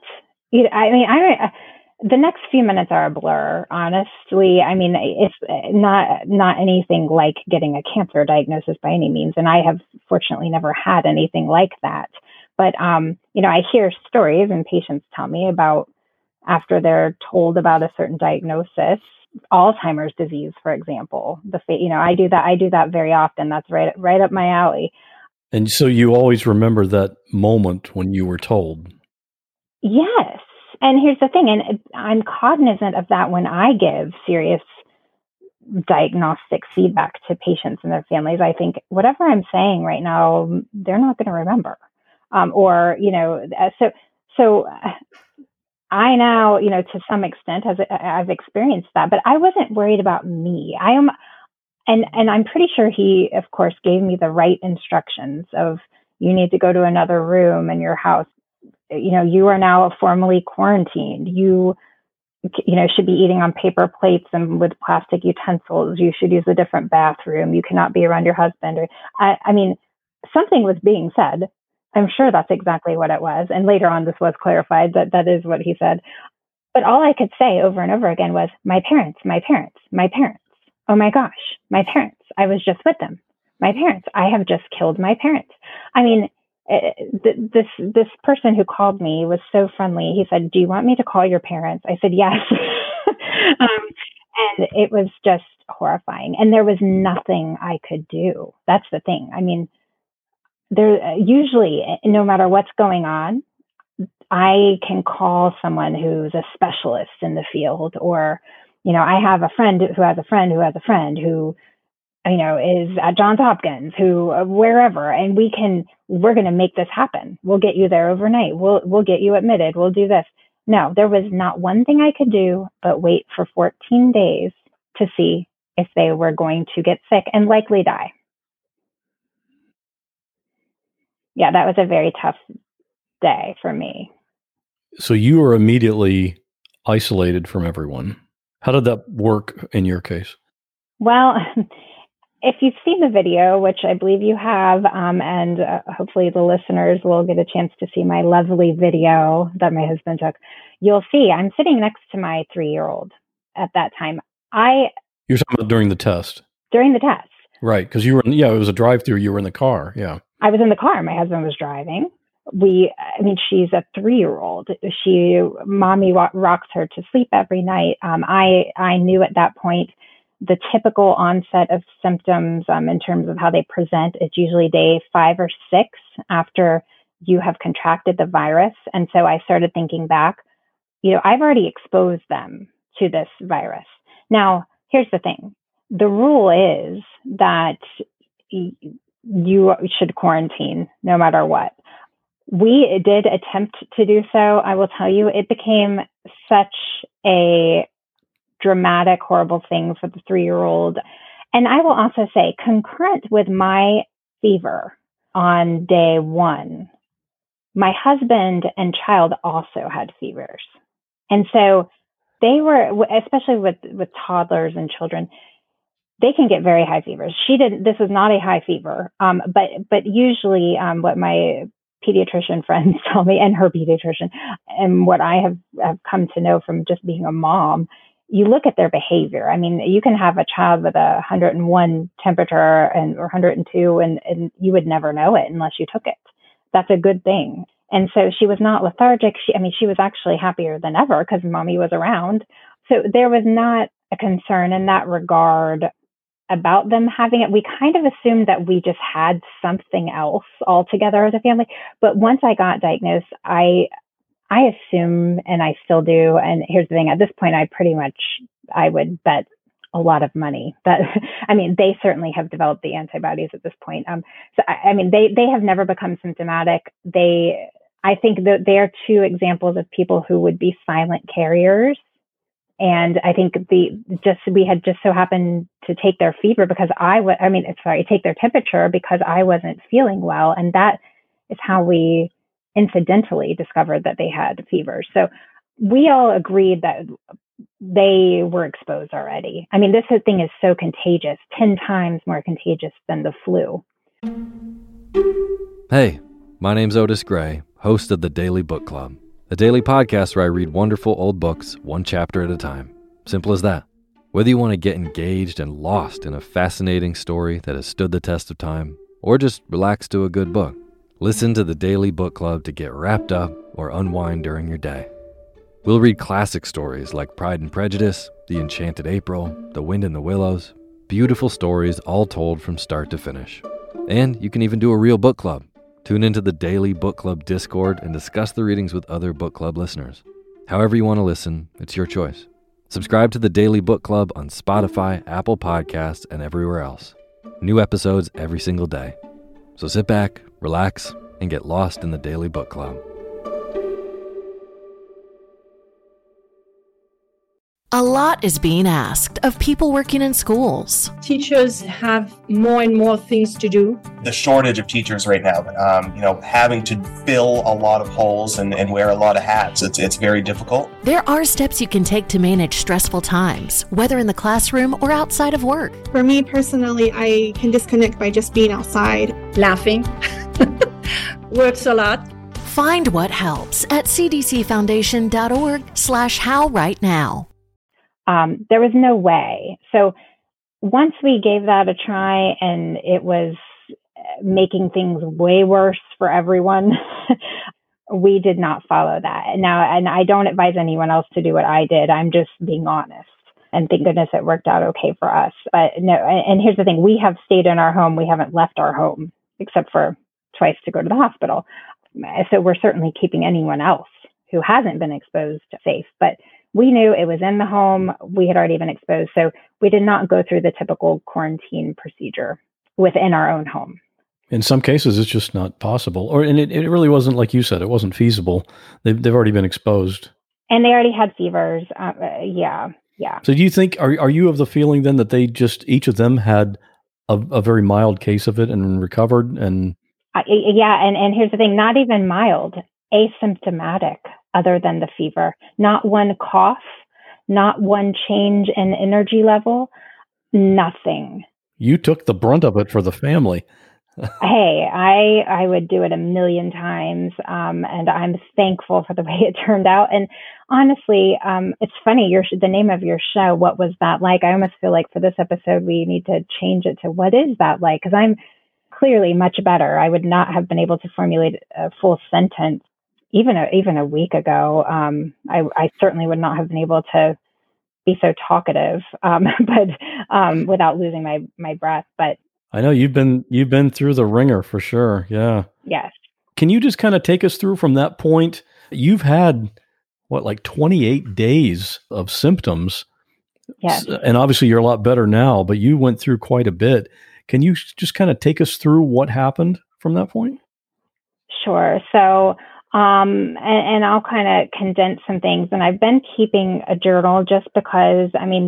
Speaker 8: The next few minutes are a blur, honestly. I mean, it's not anything like getting a cancer diagnosis by any means. And I have fortunately never had anything like that. But, I hear stories and patients tell me about after they're told about a certain diagnosis, Alzheimer's disease, for example. I do that very often. That's right up my alley.
Speaker 1: And so you always remember that moment when you were told.
Speaker 8: Yes. And here's the thing, and I'm cognizant of that when I give serious diagnostic feedback to patients and their families. I think whatever I'm saying right now, they're not going to remember. So I now, to some extent, I've experienced that, but I wasn't worried about me. And I'm pretty sure he, of course, gave me the right instructions of, you need to go to another room in your house. You are now formally quarantined. You should be eating on paper plates and with plastic utensils. You should use a different bathroom. You cannot be around your husband. Something was being said. I'm sure that's exactly what it was. And later on, this was clarified that is what he said. But all I could say over and over again was, my parents. Oh my gosh, my parents. I was just with them. My parents. I have just killed my parents. I mean, this person who called me was so friendly. He said, do you want me to call your parents? I said, yes. And it was just horrifying. And there was nothing I could do. That's the thing. I mean, there usually, no matter what's going on, I can call someone who's a specialist in the field, or, I have a friend who has a friend who has a friend who, is at Johns Hopkins, who, wherever, and we're going to make this happen. We'll get you there overnight. We'll get you admitted. We'll do this. No, there was not one thing I could do but wait for 14 days to see if they were going to get sick and likely die. Yeah, that was a very tough day for me.
Speaker 1: So you were immediately isolated from everyone. How did that work in your case?
Speaker 8: Well, if you've seen the video, which I believe you have, and hopefully the listeners will get a chance to see my lovely video that my husband took, you'll see I'm sitting next to my 3-year-old at that time.
Speaker 1: You're talking about during the test?
Speaker 8: During the test.
Speaker 1: Right, because you were, it was a drive-through. You were in the car, yeah.
Speaker 8: I was in the car. My husband was driving. She's a 3-year-old. Mommy rocks her to sleep every night. I knew at that point the typical onset of symptoms in terms of how they present, it's usually day 5 or 6 after you have contracted the virus. And so I started thinking back, I've already exposed them to this virus. Now, here's the thing. The rule is that you should quarantine no matter what. We did attempt to do so. I will tell you, it became such a dramatic, horrible thing for the 3-year-old. And I will also say, concurrent with my fever on day 1, my husband and child also had fevers. And so they were, especially with toddlers and children, they can get very high fevers. This was not a high fever. But usually what my pediatrician friends tell me, and her pediatrician, and what I have come to know from just being a mom, you look at their behavior. I mean, you can have a child with 101 temperature or 102, and you would never know it unless you took it. That's a good thing. And so she was not lethargic. She was actually happier than ever because mommy was around. So there was not a concern in that regard about them having it. We kind of assumed that we just had something else altogether as a family. But once I got diagnosed, I assume, and I still do, and here's the thing, at this point, I would bet a lot of money that, they certainly have developed the antibodies at this point. They have never become symptomatic. I think that they are 2 examples of people who would be silent carriers. And I think we had just so happened to take their fever because take their temperature because I wasn't feeling well. And that is how we incidentally discovered that they had fevers. So we all agreed that they were exposed already. This thing is so contagious, 10 times more contagious than the flu.
Speaker 13: Hey, my name's Otis Gray, host of the Daily Book Club, a daily podcast where I read wonderful old books, one chapter at a time. Simple as that. Whether you want to get engaged and lost in a fascinating story that has stood the test of time, or just relax to a good book, listen to the Daily Book Club to get wrapped up or unwind during your day. We'll read classic stories like Pride and Prejudice, The Enchanted April, The Wind in the Willows, beautiful stories all told from start to finish. And you can even do a real book club. Tune into the Daily Book Club Discord and discuss the readings with other book club listeners. However you want to listen, it's your choice. Subscribe to the Daily Book Club on Spotify, Apple Podcasts, and everywhere else. New episodes every single day. So sit back, relax, and get lost in the Daily Book Club.
Speaker 2: A lot is being asked of people working in schools.
Speaker 5: Teachers have more and more things to do.
Speaker 4: The shortage of teachers right now, having to fill a lot of holes and wear a lot of hats, it's very difficult.
Speaker 2: There are steps you can take to manage stressful times, whether in the classroom or outside of work.
Speaker 3: For me personally, I can disconnect by just being outside.
Speaker 5: Laughing works a lot.
Speaker 2: Find what helps at cdcfoundation.org/howrightnow.
Speaker 8: There was no way. So once we gave that a try and it was making things way worse for everyone, we did not follow that. Now, and I don't advise anyone else to do what I did. I'm just being honest. And thank goodness it worked out okay for us. But no, and here's the thing, we have stayed in our home. We haven't left our home except for twice to go to the hospital. So we're certainly keeping anyone else who hasn't been exposed safe. But we knew it was in the home. We had already been exposed. So we did not go through the typical quarantine procedure within our own home.
Speaker 1: In some cases, it's just not possible. And it really wasn't, like you said, it wasn't feasible. They've already been exposed.
Speaker 8: And they already had fevers. Yeah.
Speaker 1: So do you think, are you of the feeling then that they just, each of them had a very mild case of it and recovered? And
Speaker 8: and here's the thing, not even mild, asymptomatic other than the fever. Not one cough, not one change in energy level, nothing.
Speaker 1: You took the brunt of it for the family.
Speaker 8: Hey, I would do it a million times. And I'm thankful for the way it turned out. And honestly, it's funny, the name of your show, What Was That Like? I almost feel like for this episode, we need to change it to What Is That Like? Because I'm clearly much better. I would not have been able to formulate a full sentence even a week ago. I certainly would not have been able to be so talkative, but without losing my breath. But
Speaker 1: I know you've been through the ringer for sure. Yeah.
Speaker 8: Yes.
Speaker 1: Can you just kind of take us through from that point? You've had like 28 days of symptoms.
Speaker 8: Yes.
Speaker 1: And obviously you're a lot better now, but you went through quite a bit. Can you just kind of take us through what happened from that point? Sure.
Speaker 8: So, and I'll kind of condense some things, and I've been keeping a journal just because,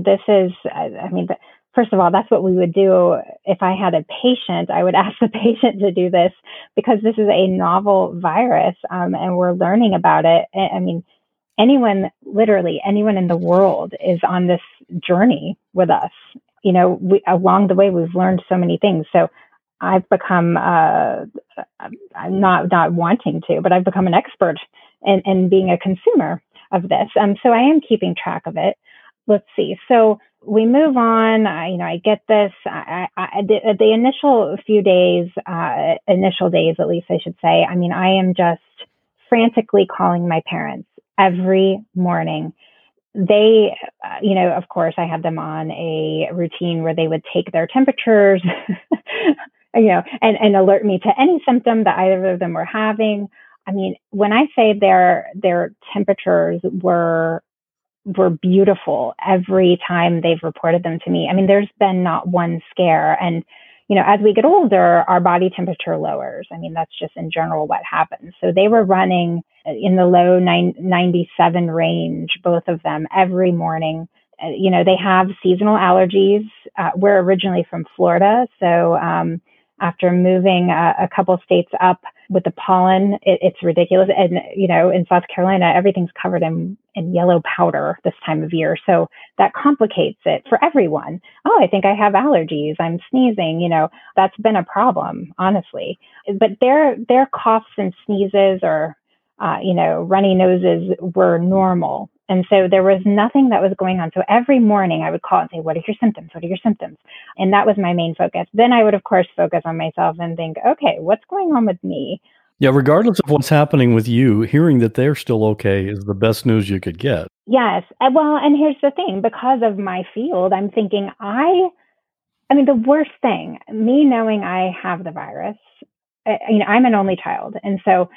Speaker 8: first of all, that's what we would do. If I had a patient, I would ask the patient to do this because this is a novel virus, and we're learning about it. Literally anyone in the world is on this journey with us. Along the way, we've learned so many things. So I've become, I'm not wanting to, but I've become an expert in being a consumer of this. So I am keeping track of it. Let's see. So we move on. I get this. The initial few days, initial days, at least I should say. I am just frantically calling my parents every morning. They, of course, I had them on a routine where they would take their temperatures, and alert me to any symptom that either of them were having. When I say their temperatures were beautiful every time they've reported them to me. There's been not one scare. And, as we get older, our body temperature lowers. That's just in general what happens. So they were running in the low 97 range, both of them, every morning. They have seasonal allergies. We're originally from Florida. So after moving a couple states up with the pollen, it's ridiculous. And, in South Carolina, everything's covered in yellow powder this time of year. So that complicates it for everyone. Oh, I think I have allergies. I'm sneezing. That's been a problem, honestly. But their coughs and sneezes or, runny noses were normal. And so there was nothing that was going on. So every morning I would call and say, what are your symptoms? What are your symptoms? And that was my main focus. Then I would, of course, focus on myself and think, okay, what's going on with me?
Speaker 1: Yeah, regardless of what's happening with you, hearing that they're still okay is the best news you could get.
Speaker 8: Yes. Well, and here's the thing. Because of my field, I'm thinking the worst thing, me knowing I have the virus, I'm an only child. And so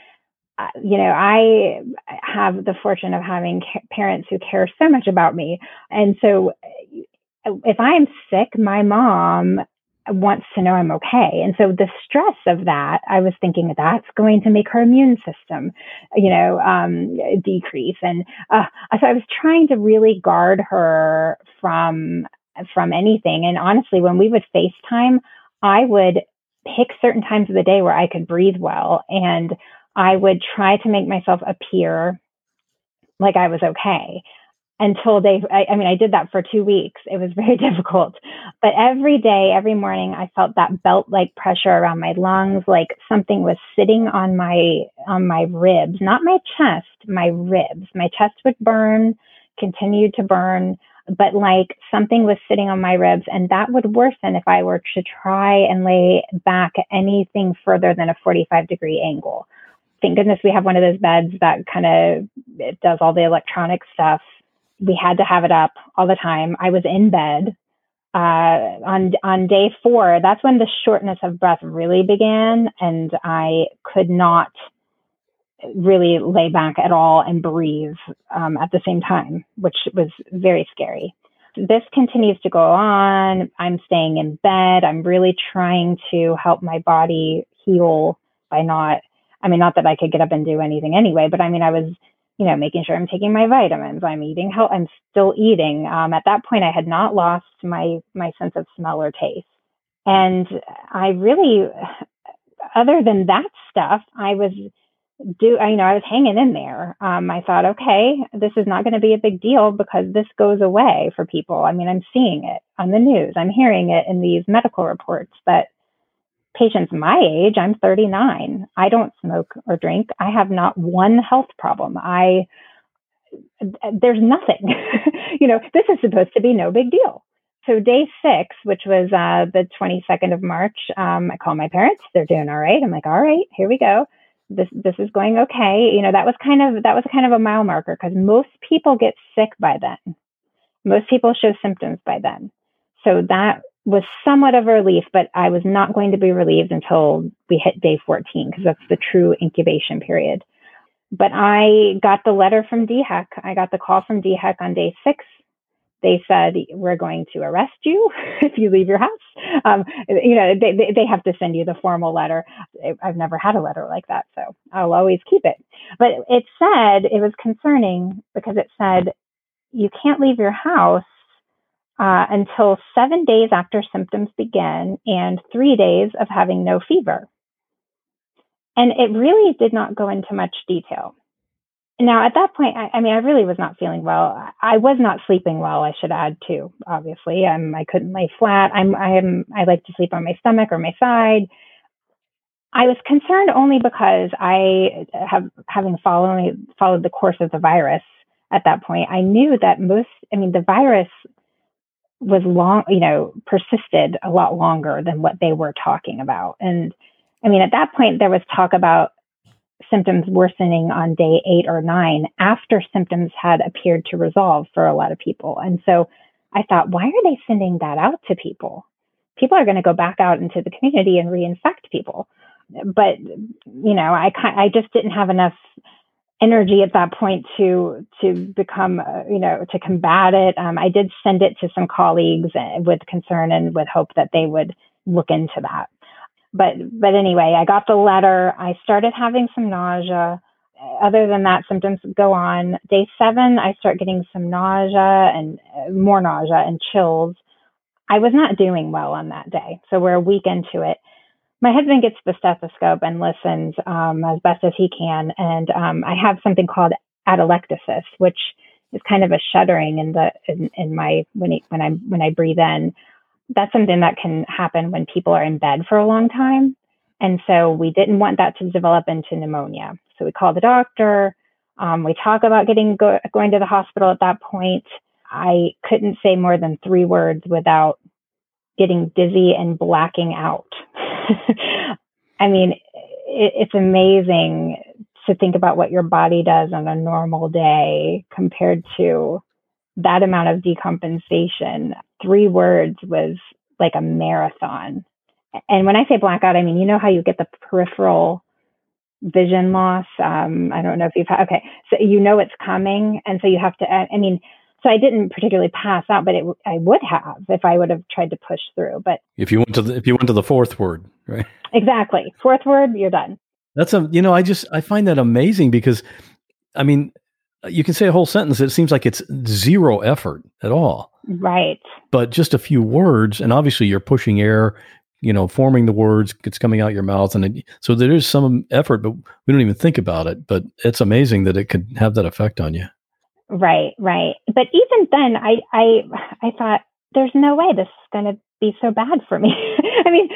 Speaker 8: I have the fortune of having parents who care so much about me. And so if I'm sick, my mom wants to know I'm okay. And so the stress of that, I was thinking that's going to make her immune system, decrease. And so I was trying to really guard her from anything. And honestly, when we would FaceTime, I would pick certain times of the day where I could breathe well. And I would try to make myself appear like I was okay until I did that for 2 weeks. It was very difficult, but every day, every morning, I felt that belt-like pressure around my lungs, like something was sitting on my ribs, not my chest, my ribs. My chest would burn, continued to burn, but like something was sitting on my ribs, and that would worsen if I were to try and lay back anything further than a 45-degree angle. Thank goodness we have one of those beds that kind of does all the electronic stuff We had to have it up all the time. I was in bed. On day 4, that's when the shortness of breath really began, and I could not really lay back at all and breathe at the same time, which was very scary. This continues to go on. I'm staying in bed. I'm really trying to help my body heal by not that I could get up and do anything anyway, but I was, making sure I'm taking my vitamins. I'm eating I'm still eating. At that point, I had not lost my sense of smell or taste. And I really, other than that stuff, I was hanging in there. I thought, okay, this is not going to be a big deal because this goes away for people. I'm seeing it on the news. I'm hearing it in these medical reports that patients my age, I'm 39. I don't smoke or drink. I have not one health problem. There's nothing. This is supposed to be no big deal. So day 6, which was the 22nd of March, I call my parents. They're doing all right. I'm like, all right, here we go. This is going okay. That was kind of a mile marker because most people get sick by then. Most people show symptoms by then. So that was somewhat of a relief, but I was not going to be relieved until we hit day 14 because that's the true incubation period. But I got the letter from DHEC. I got the call from DHEC on day 6. They said, we're going to arrest you if you leave your house. They have to send you the formal letter. I've never had a letter like that, so I'll always keep it. But it was concerning because it said, you can't leave your house until 7 days after symptoms begin and 3 days of having no fever. And it really did not go into much detail. Now, at that point, I really was not feeling well. I was not sleeping well, I should add, too, obviously. I couldn't lay flat. I like to sleep on my stomach or my side. I was concerned only because having followed the course of the virus at that point, I knew that the virus was persisted a lot longer than what they were talking about. And at that point, there was talk about symptoms worsening on day 8 or 9 after symptoms had appeared to resolve for a lot of people. And so I thought, why are they sending that out to people? People are going to go back out into the community and reinfect people. But, I just didn't have enough energy at that point to become, to combat it. I did send it to some colleagues with concern and with hope that they would look into that. But anyway, I got the letter. I started having some nausea. Other than that, symptoms go on. Day 7, I start getting some nausea and more nausea and chills. I was not doing well on that day. So we're a week into it. My husband gets the stethoscope and listens as best as he can. And I have something called atelectasis, which is kind of a shuddering in my when I breathe in. That's something that can happen when people are in bed for a long time. And so we didn't want that to develop into pneumonia. So we called the doctor. We talk about going to the hospital at that point. I couldn't say more than 3 words without getting dizzy and blacking out. It's amazing to think about what your body does on a normal day compared to that amount of decompensation. 3 words was like a marathon. And when I say blackout, how you get the peripheral vision loss. I don't know if you've had, okay. So it's coming. And so you have to, so I didn't particularly pass out, but I would have if I would have tried to push through. But
Speaker 1: if you went to the 4th word, right?
Speaker 8: Exactly. 4th word, you're done.
Speaker 1: That's I find that amazing because, you can say a whole sentence. It seems like it's 0 effort at all.
Speaker 8: Right.
Speaker 1: But just a few words, and obviously you're pushing air, forming the words, it's coming out your mouth. So there is some effort, but we don't even think about it. But it's amazing that it could have that effect on you. Right.
Speaker 8: But even then, I thought, there's no way this is going to be so bad for me. And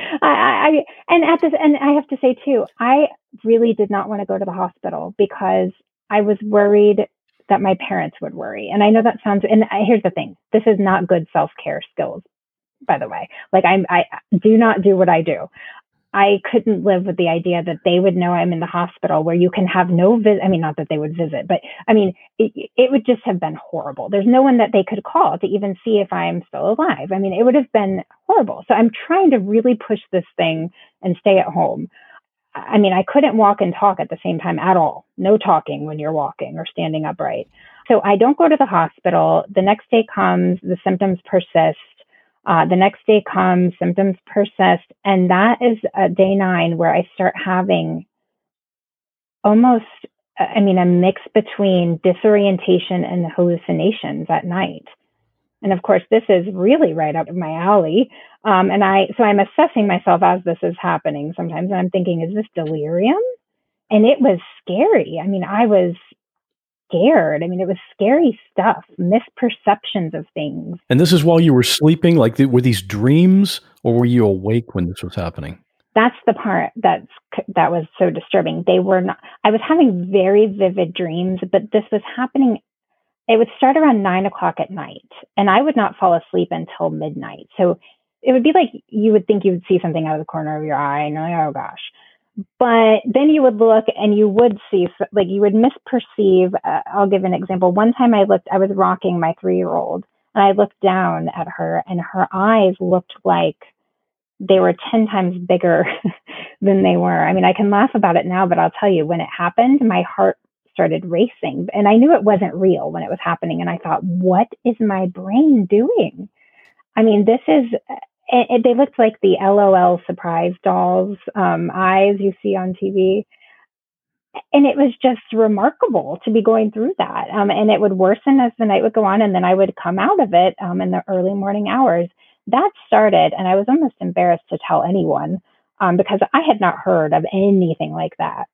Speaker 8: I have to say too, I really did not want to go to the hospital because I was worried that my parents would worry. And I know that sounds, and here's the thing, this is not good self-care skills, by the way. Like I do not do what I do. I couldn't live with the idea that they would know I'm in the hospital where you can have no visit. I mean, not that they would visit, but I mean, it would just have been horrible. There's no one that they could call to even see if I'm still alive. I mean, it would have been horrible. So I'm trying to really push this thing and stay at home. I mean, I couldn't walk and talk at the same time at all. No talking when you're walking or standing upright. So I don't go to the hospital. The next day comes, the symptoms persist. The next day comes, symptoms persist. And that is day 9 where I start having almost, a mix between disorientation and hallucinations at night. And of course, this is really right up my alley. So I'm assessing myself as this is happening sometimes. And I'm thinking, is this delirium? And it was scary. I mean, I was scared. I mean, it was scary stuff, misperceptions of things.
Speaker 1: And this is while you were sleeping? Like, were these dreams, or were you awake when this was happening?
Speaker 8: That's the part that was so disturbing. They were not. I was having very vivid dreams, but this was happening. It would start around 9:00 at night, and I would not fall asleep until midnight. So it would be like you would think you would see something out of the corner of your eye, and you're like, oh gosh. But then you would look and you would see, like, you would misperceive. I'll give an example. One time I was rocking my 3-year-old, and I looked down at her, and her eyes looked like they were 10 times bigger than they were. I mean, I can laugh about it now, but I'll tell you, when it happened, my heart started racing, and I knew it wasn't real when it was happening. And I thought, what is my brain doing? I mean, this is, they looked like the LOL surprise dolls, eyes you see on TV. And it was just remarkable to be going through that. And it would worsen as the night would go on, and then I would come out of it in the early morning hours. That started, and I was almost embarrassed to tell anyone because I had not heard of anything like that.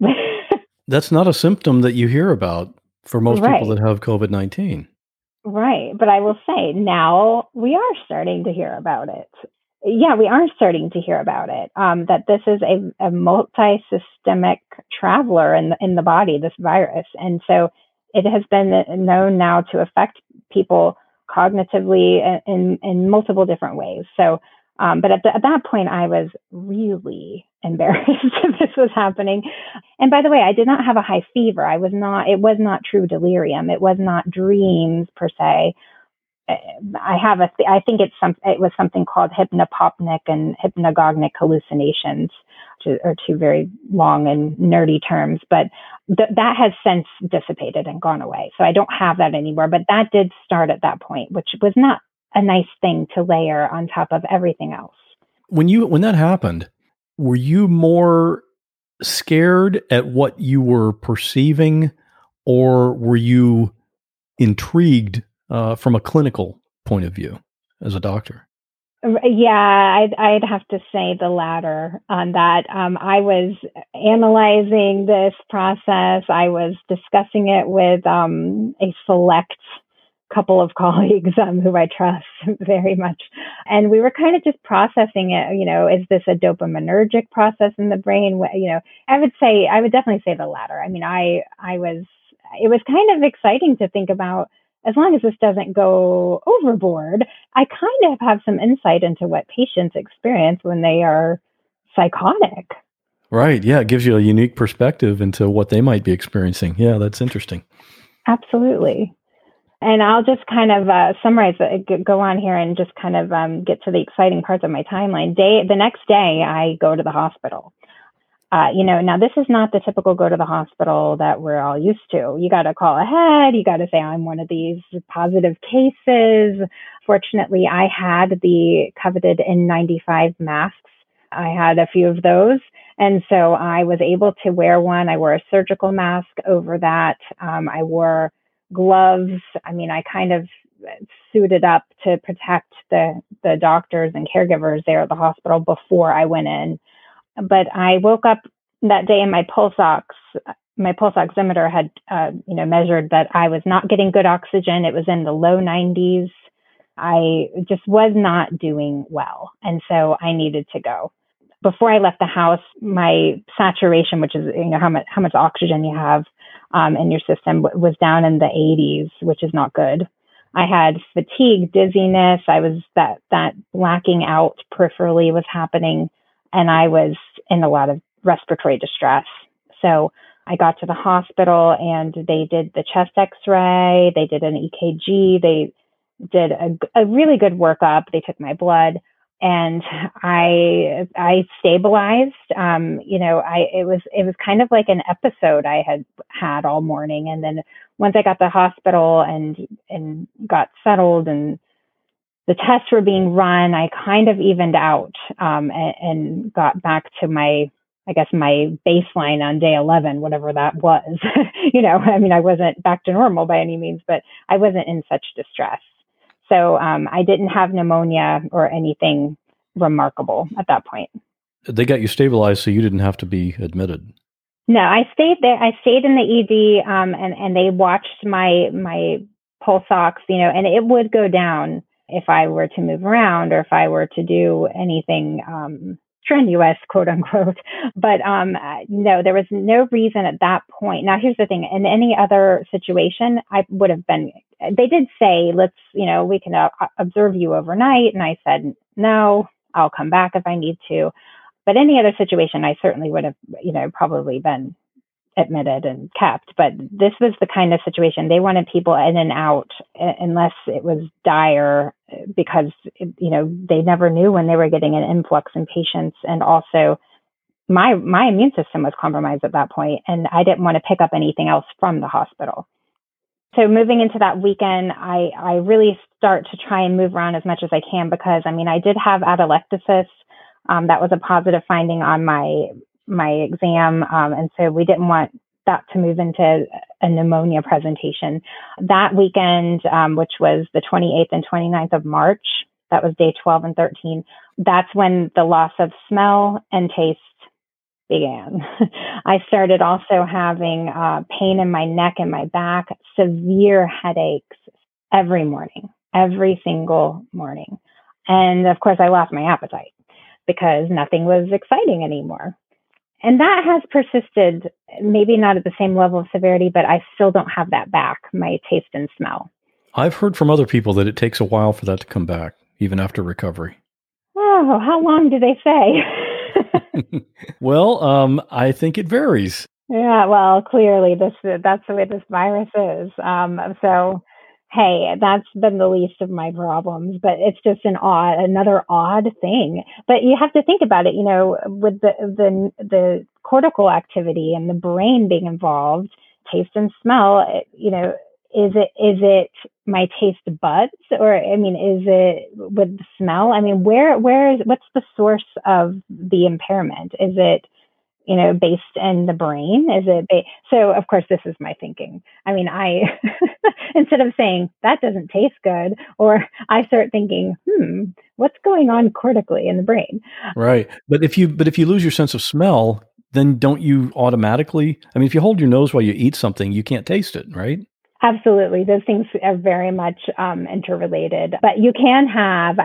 Speaker 1: That's not a symptom that you hear about for most people that have COVID-19.
Speaker 8: Right. But I will say now we are starting to hear about it. Yeah, we are starting to hear about it, that this is a multi-systemic traveler in the body, this virus. And so it has been known now to affect people cognitively in multiple different ways. So, but at that point, I was really embarrassed that this was happening. And by the way, I did not have a high fever. It was not true delirium. It was not dreams per se. I think it was something called hypnopopnic and hypnagogic hallucinations, which are two very long and nerdy terms, but that has since dissipated and gone away. So I don't have that anymore, but that did start at that point, which was not a nice thing to layer on top of everything else.
Speaker 1: When that happened, were you more scared at what you were perceiving, or were you intrigued from a clinical point of view as a doctor?
Speaker 8: Yeah, I'd have to say the latter on that. I was analyzing this process. I was discussing it with a select couple of colleagues who I trust very much. And we were kind of just processing it. Is this a dopaminergic process in the brain? I would definitely say the latter. I mean, it was kind of exciting to think about, as long as this doesn't go overboard, I kind of have some insight into what patients experience when they are psychotic.
Speaker 1: Right. Yeah. It gives you a unique perspective into what they might be experiencing. Yeah, that's interesting.
Speaker 8: Absolutely. And I'll just kind of summarize, go on here and just kind of get to the exciting parts of my timeline. The next day, I go to the hospital. Now this is not the typical go to the hospital that we're all used to. You got to call ahead. You got to say, I'm one of these positive cases. Fortunately, I had the coveted N95 masks. I had a few of those. And so I was able to wear one. I wore a surgical mask over that. I wore gloves. I mean, I kind of suited up to protect the doctors and caregivers there at the hospital before I went in. But I woke up that day and my pulse oximeter had, measured that I was not getting good oxygen. It was in the low 90s. I just was not doing well. And so I needed to go. Before I left the house, my saturation, which is, how much oxygen you have in your system, was down in the 80s, which is not good. I had fatigue, dizziness. I was that blacking out peripherally was happening. and I was in a lot of respiratory distress. So I got to the hospital and they did the chest x-ray, they did an EKG, they did a really good workup. They took my blood and I stabilized. It was kind of like an episode I had all morning. And then once I got to the hospital and got settled and the tests were being run, I kind of evened out and got back to my baseline on day 11, whatever that was. I wasn't back to normal by any means, but I wasn't in such distress. So I didn't have pneumonia or anything remarkable at that point.
Speaker 1: They got you stabilized so you didn't have to be admitted.
Speaker 8: No, I stayed there. I stayed in the ED and they watched my pulse ox, and it would go down if I were to move around or if I were to do anything strenuous, quote unquote. But no, there was no reason at that point. Now, here's the thing. In any other situation, I would have been, they did say, we can observe you overnight. And I said, no, I'll come back if I need to. But any other situation, I certainly would have, probably been admitted and kept. But this was the kind of situation they wanted people in and out unless it was dire, because they never knew when they were getting an influx in patients. And also my immune system was compromised at that point, and I didn't want to pick up anything else from the hospital. So moving into that weekend, I really start to try and move around as much as I can, because I did have atelectasis. That was a positive finding on my exam. And so we didn't want that to move into a pneumonia presentation. That weekend, which was the 28th and 29th of March, that was day 12 and 13. That's when the loss of smell and taste began. I started also having pain in my neck and my back, severe headaches every morning, every single morning. And of course, I lost my appetite because nothing was exciting anymore. And that has persisted, maybe not at the same level of severity, but I still don't have that back, my taste and smell.
Speaker 1: I've heard from other people that it takes a while for that to come back, even after recovery.
Speaker 8: Oh, how long do they say?
Speaker 1: Well, I think it varies.
Speaker 8: Yeah, well, clearly that's the way this virus is. So, hey, that's been the least of my problems, but it's just another odd thing. But you have to think about it, with the cortical activity and the brain being involved, taste and smell, is it my taste buds, or, is it with the smell? What's the source of the impairment? Is it, based in the brain? Is it so of course, this is my thinking. I instead of saying that doesn't taste good, or I start thinking, what's going on cortically in the brain?
Speaker 1: Right. But if you lose your sense of smell, then don't you automatically, if you hold your nose while you eat something, you can't taste it, right?
Speaker 8: Absolutely. Those things are very much interrelated, but you can have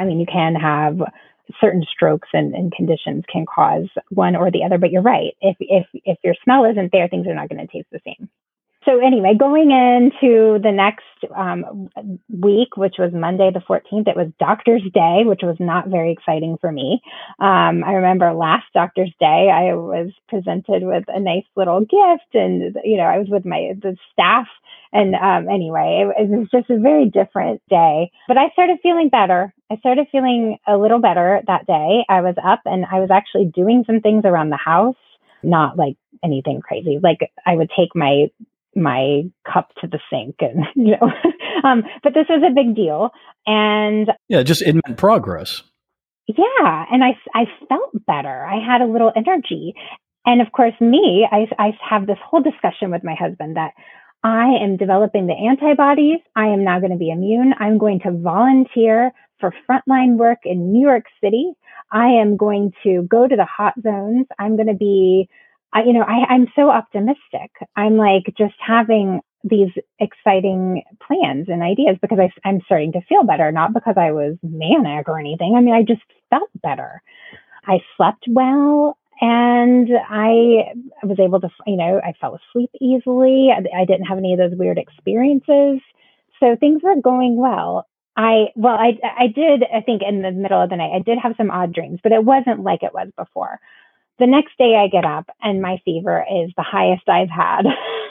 Speaker 8: certain strokes and conditions can cause one or the other, but you're right. If your smell isn't there, things are not going to taste the same. So anyway, going into the next week, which was Monday the 14th, it was Doctor's Day, which was not very exciting for me. I remember last Doctor's Day, I was presented with a nice little gift, and I was with the staff. And anyway, it was just a very different day. But I started feeling better. I started feeling a little better that day. I was up and I was actually doing some things around the house, not like anything crazy. Like I would take my cup to the sink and, but this was a big deal. And
Speaker 1: yeah, it meant progress.
Speaker 8: Yeah. And I felt better. I had a little energy. And of course, I have this whole discussion with my husband that I am developing the antibodies. I am now going to be immune. I'm going to volunteer for frontline work in New York City. I am going to go to the hot zones. I'm going to be, I'm so optimistic. I'm like just having these exciting plans and ideas because I'm starting to feel better, not because I was manic or anything. I just felt better. I slept well. And I was able to, I fell asleep easily. I didn't have any of those weird experiences. So things were going well. I did, I think in the middle of the night, I did have some odd dreams, but it wasn't like it was before. The next day I get up and my fever is the highest I've had.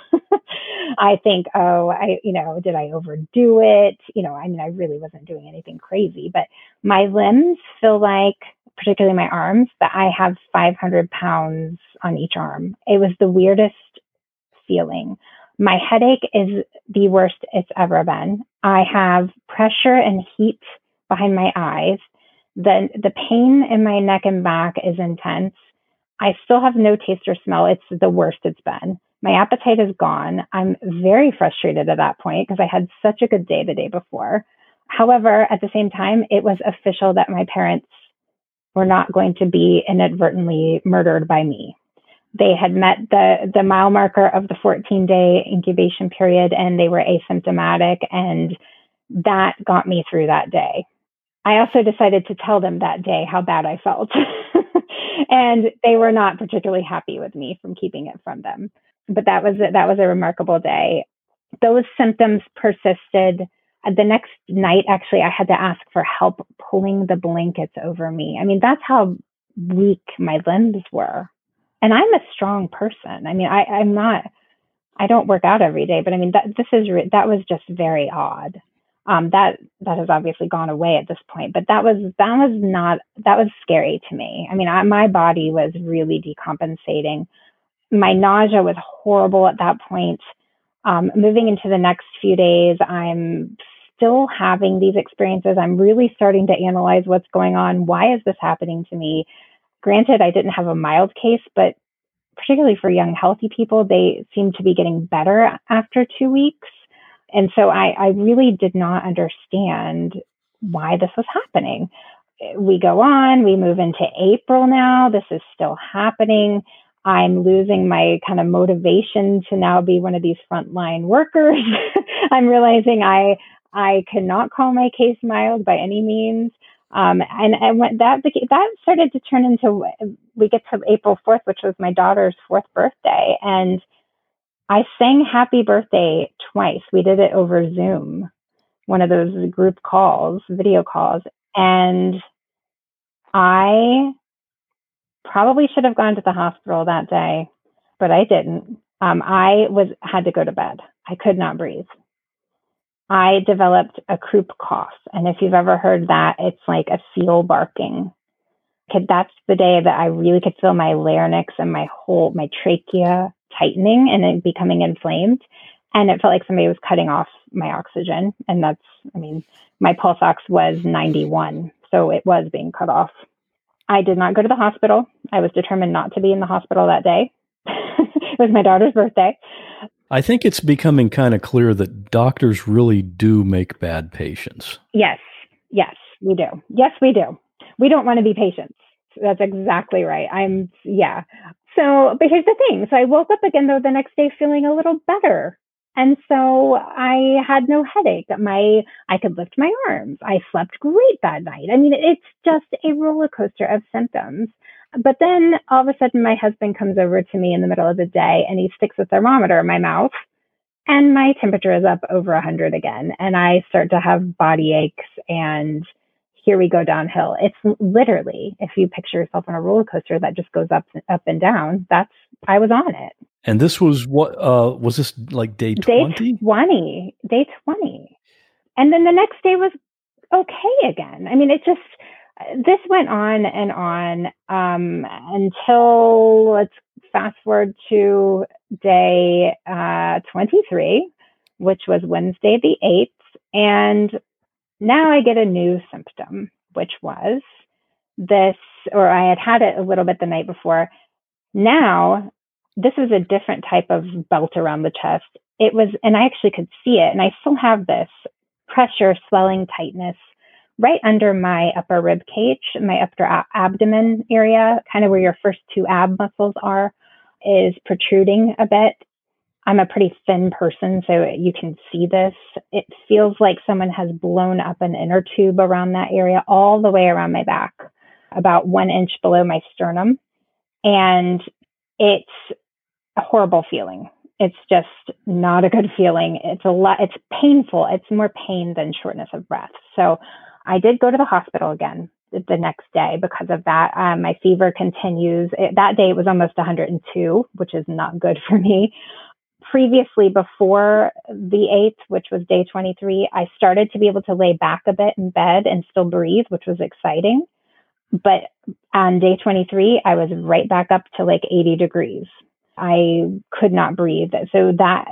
Speaker 8: I think, did I overdo it? I really wasn't doing anything crazy, but my limbs feel like, particularly my arms, that I have 500 pounds on each arm. It was the weirdest feeling. My headache is the worst it's ever been. I have pressure and heat behind my eyes. The pain in my neck and back is intense. I still have no taste or smell. It's the worst it's been. My appetite is gone. I'm very frustrated at that point because I had such a good day the day before. However, at the same time, it was official that my parents were not going to be inadvertently murdered by me. They had met the mile marker of the 14-day incubation period, and they were asymptomatic, and that got me through that day. I also decided to tell them that day how bad I felt, and they were not particularly happy with me from keeping it from them. But that was a remarkable day. Those symptoms persisted. The next night, actually, I had to ask for help pulling the blankets over me. I mean, that's how weak my limbs were. And I'm a strong person. I mean, I don't work out every day, but I mean, that was just very odd. That has obviously gone away at this point, but that was scary to me. I mean, my body was really decompensating. My nausea was horrible at that point. Moving into the next few days, I'm still having these experiences. I'm really starting to analyze what's going on. Why is this happening to me? Granted, I didn't have a mild case, but particularly for young, healthy people, they seem to be getting better after 2 weeks. And so I really did not understand why this was happening. We go on, we move into April now. This is still happening. I'm losing my kind of motivation to now be one of these frontline workers. I'm realizing I cannot call my case mild by any means. And when that started to turn into, we get to April 4th, which was my daughter's 4th birthday. And I sang happy birthday twice. We did it over Zoom, one of those group calls, video calls. And I probably should have gone to the hospital that day, but I didn't. I had to go to bed. I could not breathe. I developed a croup cough. And if you've ever heard that, it's like a seal barking. That's the day that I really could feel my larynx and my trachea tightening and it becoming inflamed. And it felt like somebody was cutting off my oxygen. And my pulse ox was 91. So it was being cut off. I did not go to the hospital. I was determined not to be in the hospital that day. It was my daughter's birthday.
Speaker 1: I think it's becoming kind of clear that doctors really do make bad patients.
Speaker 8: Yes, we do. Yes, we do. We don't want to be patients. That's exactly right. So, but here's the thing. So I woke up again, though, the next day feeling a little better. And so I had no headache. I could lift my arms. I slept great that night. I mean, it's just a roller coaster of symptoms. But then all of a sudden, my husband comes over to me in the middle of the day and he sticks a thermometer in my mouth and my temperature is up over 100 again. And I start to have body aches and here we go downhill. It's literally, if you picture yourself on a roller coaster that just goes up and down, I was on it.
Speaker 1: And this was was this like day 20?
Speaker 8: Day 20. And then the next day was okay again. I mean, this went on and on until, let's fast forward to day 23, which was Wednesday the 8th. And now I get a new symptom, which was this, or I had it a little bit the night before. Now, this was a different type of belt around the chest. It was, and I actually could see it, and I still have this pressure, swelling, tightness right under my upper rib cage, my upper abdomen area, kind of where your first two ab muscles are, is protruding a bit. I'm a pretty thin person, so you can see this. It feels like someone has blown up an inner tube around that area, all the way around my back, about 1 inch below my sternum. And it's a horrible feeling. it's just not a good feeling. It's painful. It's more pain than shortness of breath. So I did go to the hospital again the next day because of that. My fever continues. That day it was almost 102, which is not good for me. Previously, before the 8th, which was day 23, I started to be able to lay back a bit in bed and still breathe, which was exciting. But on day 23, I was right back up to like 80 degrees. I could not breathe. So that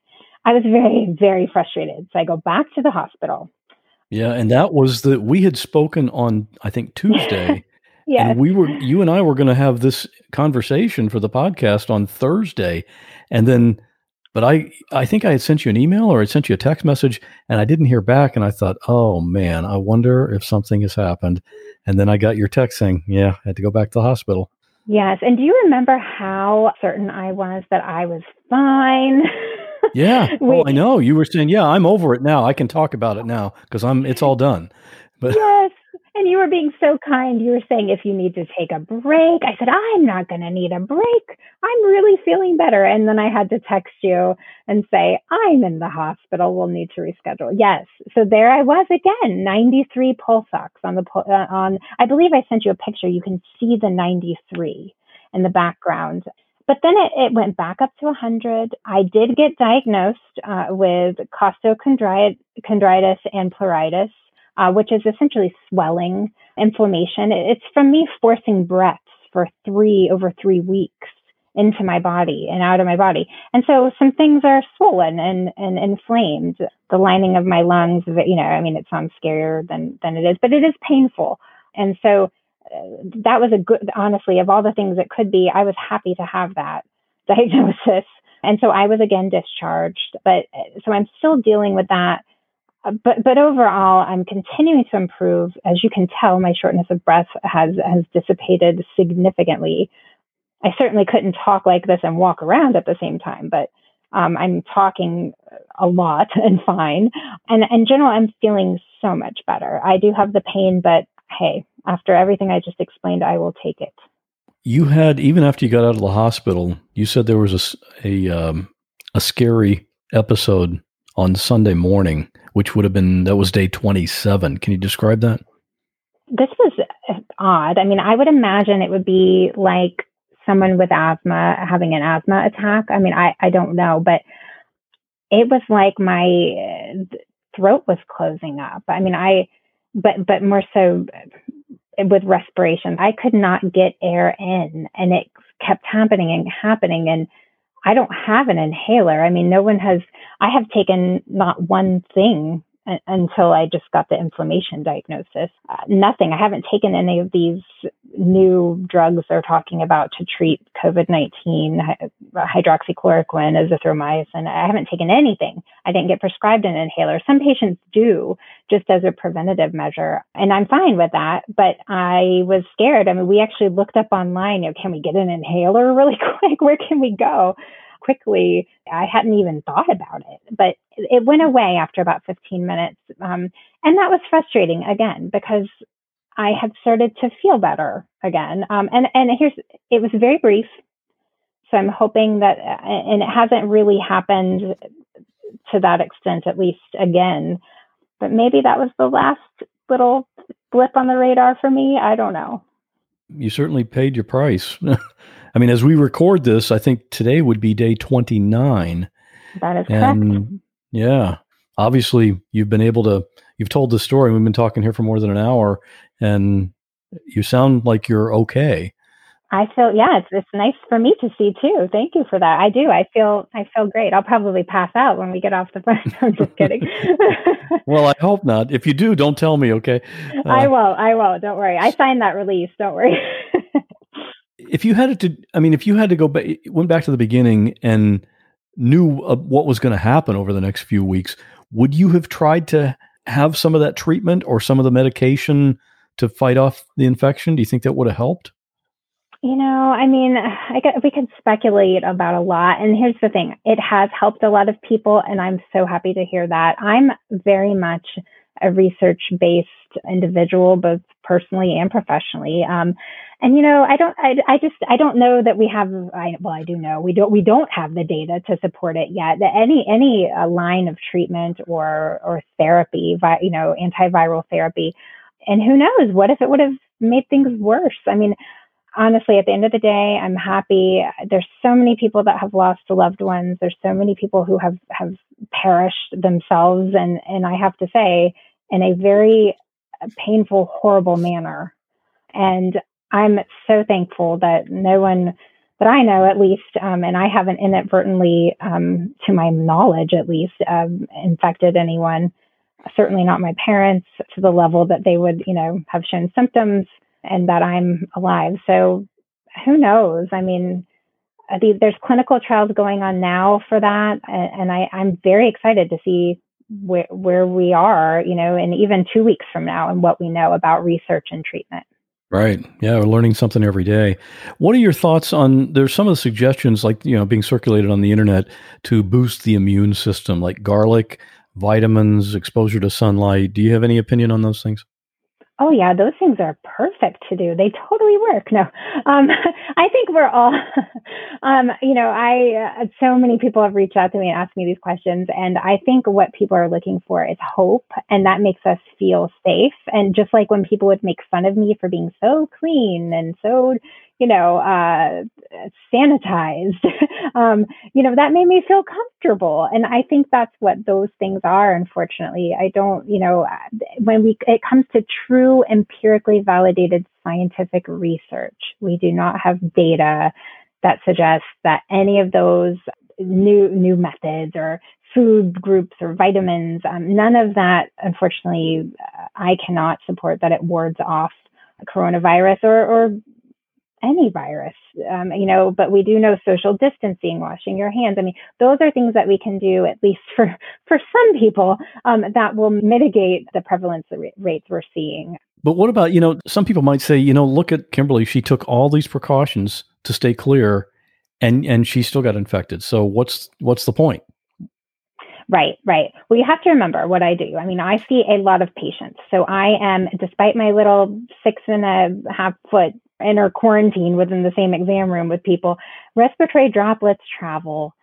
Speaker 8: I was very, very frustrated. So I go back to the hospital.
Speaker 1: Yeah. And that was we had spoken on, I think, Tuesday.
Speaker 8: Yes.
Speaker 1: And you and I were going to have this conversation for the podcast on Thursday. And then, but I think I had sent you an email or I sent you a text message and I didn't hear back. And I thought, oh man, I wonder if something has happened. And then I got your text saying, yeah, I had to go back to the hospital.
Speaker 8: Yes. And do you remember how certain I was that I was fine?
Speaker 1: Yeah. I know. You were saying, yeah, I'm over it now. I can talk about it now because it's all done. But
Speaker 8: yes. And you were being so kind. You were saying if you need to take a break. I said, I'm not going to need a break. I'm really feeling better. And then I had to text you and say, I'm in the hospital. We'll need to reschedule. Yes. So there I was again, 93 pulse ox on I believe I sent you a picture. You can see the 93 in the background. But then it went back up to 100. I did get diagnosed with costochondritis and pleuritis, which is essentially swelling, inflammation. It's from me forcing breaths for over 3 weeks into my body and out of my body. And so some things are swollen and inflamed. The lining of my lungs, it sounds scarier than it is, but it is painful. And so that was honestly, of all the things it could be, I was happy to have that diagnosis. And so I was again discharged, so I'm still dealing with that. But overall, I'm continuing to improve. As you can tell, my shortness of breath has dissipated significantly. I certainly couldn't talk like this and walk around at the same time, but I'm talking a lot and fine. And in general, I'm feeling so much better. I do have the pain, but hey, after everything I just explained, I will take it.
Speaker 1: You had, even after you got out of the hospital, you said there was a scary episode on Sunday morning, which that was day 27. Can you describe that?
Speaker 8: This was odd. I would imagine it would be like someone with asthma having an asthma attack. I don't know, but it was like my throat was closing up. But more so with respiration. I could not get air in, and it kept happening. And I don't have an inhaler. I have taken not one thing until I just got the inflammation diagnosis. Nothing. I haven't taken any of these new drugs they're talking about to treat COVID-19, hydroxychloroquine, azithromycin. I haven't taken anything. I didn't get prescribed an inhaler. Some patients do, just as a preventative measure. And I'm fine with that, but I was scared. We actually looked up online, can we get an inhaler really quick? Where can we go? Quickly, I hadn't even thought about it, but it went away after about 15 minutes. And that was frustrating again, because I had started to feel better again. And it was very brief. So I'm hoping that, and it hasn't really happened to that extent, at least again, but maybe that was the last little blip on the radar for me. I don't know.
Speaker 1: You certainly paid your price. As we record this, I think today would be day 29.
Speaker 8: That is correct.
Speaker 1: Yeah, obviously you've told the story. We've been talking here for more than an hour, and you sound like you're okay.
Speaker 8: I feel, it's nice for me to see too. Thank you for that. I do. I feel great. I'll probably pass out when we get off the phone. I'm just kidding.
Speaker 1: Well, I hope not. If you do, don't tell me, okay?
Speaker 8: I will. Don't worry. I signed that release. Don't worry.
Speaker 1: If you had to go back, went back to the beginning and knew what was going to happen over the next few weeks, would you have tried to have some of that treatment or some of the medication to fight off the infection? Do you think that would have helped?
Speaker 8: We could speculate about a lot. And here's the thing. It has helped a lot of people, and I'm so happy to hear that. I'm very much a research-based individual, both personally and professionally. And I don't know that we have. I do know we don't have the data to support it yet. That any line of treatment or therapy, antiviral therapy, and who knows, what if it would have made things worse? I mean, honestly, at the end of the day, I'm happy. There's so many people that have lost loved ones. There's so many people who have perished themselves, and I have to say, in a very painful, horrible manner. And I'm so thankful that no one that I know, at least, and I haven't inadvertently, to my knowledge at least, infected anyone, certainly not my parents, to the level that they would, have shown symptoms, and that I'm alive. So who knows? I mean, there's clinical trials going on now for that. And I'm very excited to see where we are, and even 2 weeks from now, and what we know about research and treatment.
Speaker 1: Right. Yeah, we're learning something every day. What are your thoughts on, there's some of the suggestions like, being circulated on the internet to boost the immune system, like garlic, vitamins, exposure to sunlight. Do you have any opinion on those things?
Speaker 8: Oh yeah, those things are perfect to do. They totally work. No, I think we're all, so many people have reached out to me and asked me these questions. And I think what people are looking for is hope. And that makes us feel safe. And just like when people would make fun of me for being so clean and so, sanitized, that made me feel comfortable. And I think that's what those things are. Unfortunately, I don't, when it comes to true empirically validated scientific research, we do not have data that suggests that any of those new methods or food groups or vitamins, none of that, unfortunately, I cannot support that it wards off coronavirus or any virus, but we do know social distancing, washing your hands. I mean, those are things that we can do, at least for some people, that will mitigate the prevalence rates we're seeing.
Speaker 1: But what about, some people might say, look at Kimberly, she took all these precautions to stay clear and she still got infected. So what's the point?
Speaker 8: Right. Well, you have to remember what I do. I mean, I see a lot of patients. So I am, despite my little 6.5 foot inner quarantine within the same exam room with people, respiratory droplets travel.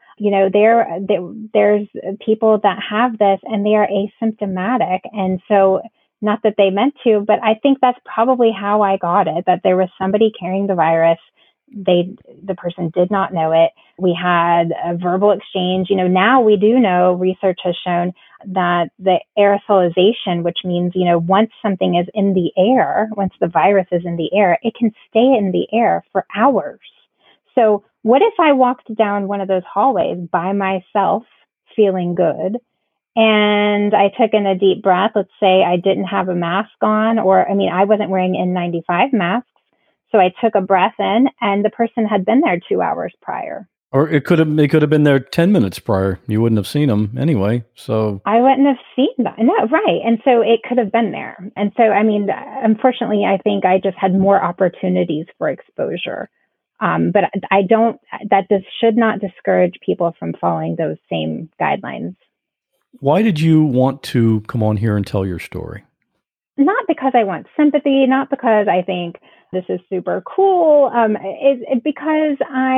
Speaker 8: There's people that have this and they are asymptomatic. And so, not that they meant to, but I think that's probably how I got it, that there was somebody carrying the virus. The person did not know it. We had a verbal exchange. Now we do know, research has shown that the aerosolization, which means, once something is in the air, once the virus is in the air, it can stay in the air for hours. So what if I walked down one of those hallways by myself, feeling good, and I took in a deep breath? Let's say I didn't have a mask on, I wasn't wearing N95 masks. So I took a breath in, and the person had been there 2 hours prior.
Speaker 1: Or it could have been there 10 minutes prior. You wouldn't have seen them anyway. So
Speaker 8: I wouldn't have seen that. No, right. And so it could have been there. And so, unfortunately, I think I just had more opportunities for exposure. But that should not discourage people from following those same guidelines.
Speaker 1: Why did you want to come on here and tell your story?
Speaker 8: Not because I want sympathy, not because I think this is super cool. It's because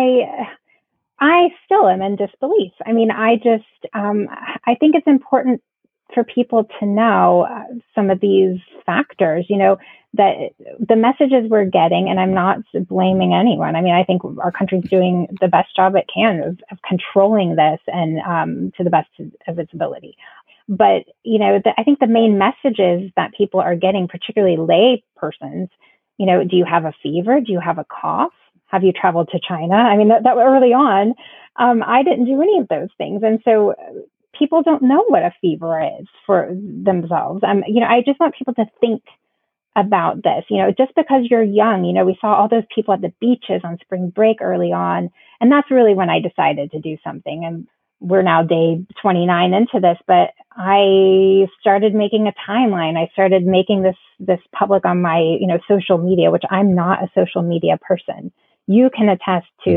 Speaker 8: I still am in disbelief. I think it's important for people to know some of these factors, that the messages we're getting, and I'm not blaming anyone. I think our country's doing the best job it can of controlling this and to the best of its ability. But, I think the main messages that people are getting, particularly lay persons, do you have a fever? Do you have a cough? Have you traveled to China? That early on, I didn't do any of those things. And so people don't know what a fever is for themselves. I just want people to think about this, just because you're young. We saw all those people at the beaches on spring break early on. And that's really when I decided to do something. And we're now day 29 into this, but I started making a timeline. I started making this public on my, social media, which I'm not a social media person. You can attest to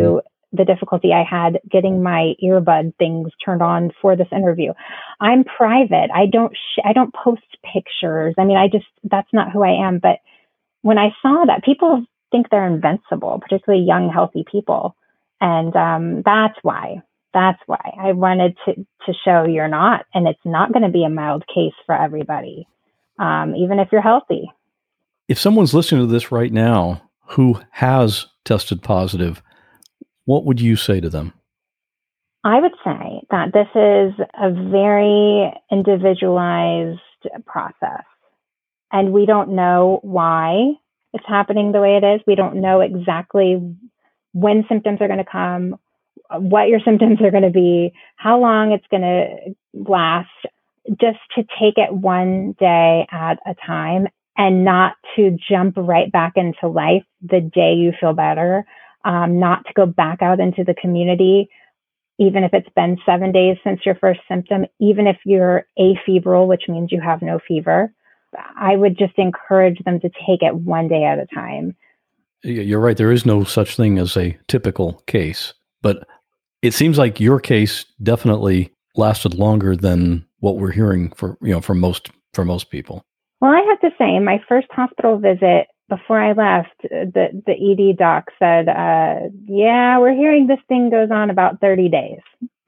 Speaker 8: the difficulty I had getting my earbud things turned on for this interview. I'm private. I don't post pictures. I mean, that's not who I am. But when I saw that, people think they're invincible, particularly young, healthy people. And that's why I wanted to show you're not, and it's not going to be a mild case for everybody, even if you're healthy.
Speaker 1: If someone's listening to this right now who has tested positive, what would you say to them?
Speaker 8: I would say that this is a very individualized process, and we don't know why it's happening the way it is. We don't know exactly when symptoms are going to come, what your symptoms are going to be, how long it's going to last. Just to take it one day at a time and not to jump right back into life the day you feel better, not to go back out into the community, even if it's been 7 days since your first symptom, even if you're afebrile, which means you have no fever. I would just encourage them to take it one day at a time.
Speaker 1: You're right. There is no such thing as a typical case, but it seems like your case definitely lasted longer than what we're hearing for most people.
Speaker 8: Well, I have to say, my first hospital visit before I left, the ED doc said, yeah, we're hearing this thing goes on about 30 days.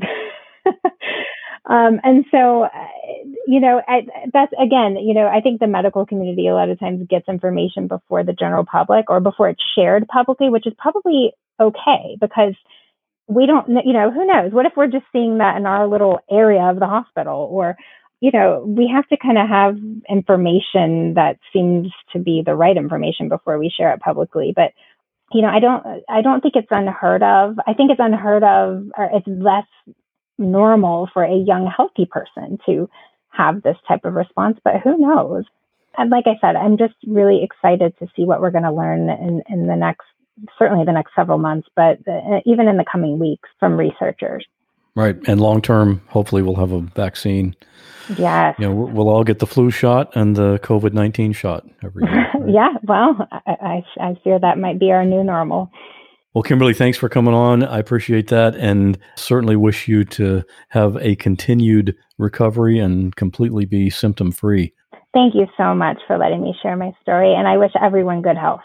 Speaker 8: And so, that's, again, I think the medical community a lot of times gets information before the general public or before it's shared publicly, which is probably okay, because we don't, who knows? What if we're just seeing that in our little area of the hospital? Or, we have to kind of have information that seems to be the right information before we share it publicly. But, I don't think it's unheard of. I think it's unheard of, or it's less normal for a young, healthy person to have this type of response, but who knows? And like I said, I'm just really excited to see what we're going to learn in certainly the next several months, but even in the coming weeks from researchers.
Speaker 1: Right. And long term, hopefully we'll have a vaccine.
Speaker 8: Yes.
Speaker 1: We'll all get the flu shot and the COVID-19 shot every year. Right?
Speaker 8: Yeah. Well, I fear that might be our new normal.
Speaker 1: Well, Kimberly, thanks for coming on. I appreciate that, and certainly wish you to have a continued recovery and completely be symptom-free.
Speaker 8: Thank you so much for letting me share my story, and I wish everyone good health.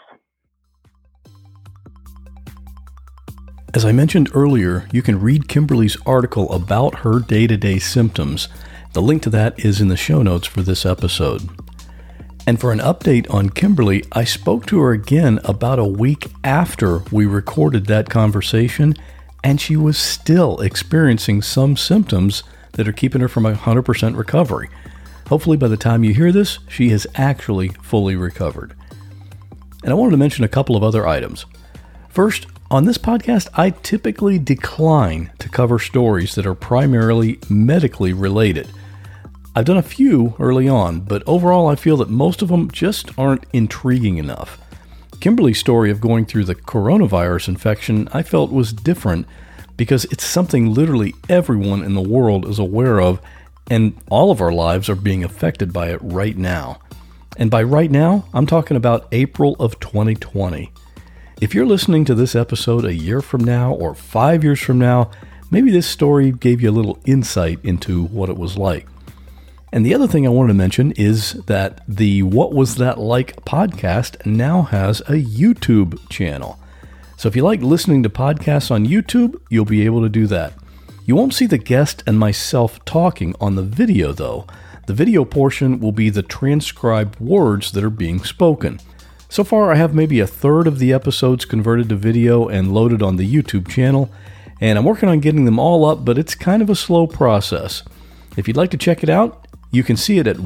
Speaker 1: As I mentioned earlier, you can read Kimberly's article about her day-to-day symptoms. The link to that is in the show notes for this episode. And for an update on Kimberly, I spoke to her again about a week after we recorded that conversation, and she was still experiencing some symptoms that are keeping her from 100% recovery. Hopefully by the time you hear this, she has actually fully recovered. And I wanted to mention a couple of other items. First, on this podcast, I typically decline to cover stories that are primarily medically related. I've done a few early on, but overall I feel that most of them just aren't intriguing enough. Kimberly's story of going through the coronavirus infection I felt was different because it's something literally everyone in the world is aware of, and all of our lives are being affected by it right now. And by right now, I'm talking about April of 2020. If you're listening to this episode a year from now or 5 years from now, maybe this story gave you a little insight into what it was like. And the other thing I wanted to mention is that the What Was That Like podcast now has a YouTube channel. So if you like listening to podcasts on YouTube, you'll be able to do that. You won't see the guest and myself talking on the video though. The video portion will be the transcribed words that are being spoken. So far I have maybe a third of the episodes converted to video and loaded on the YouTube channel, and I'm working on getting them all up, but it's kind of a slow process. If you'd like to check it out, you can see it at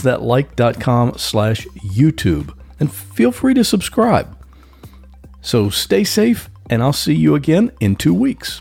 Speaker 1: whatwasthatlike.com/YouTube, and feel free to subscribe. So stay safe, and I'll see you again in 2 weeks.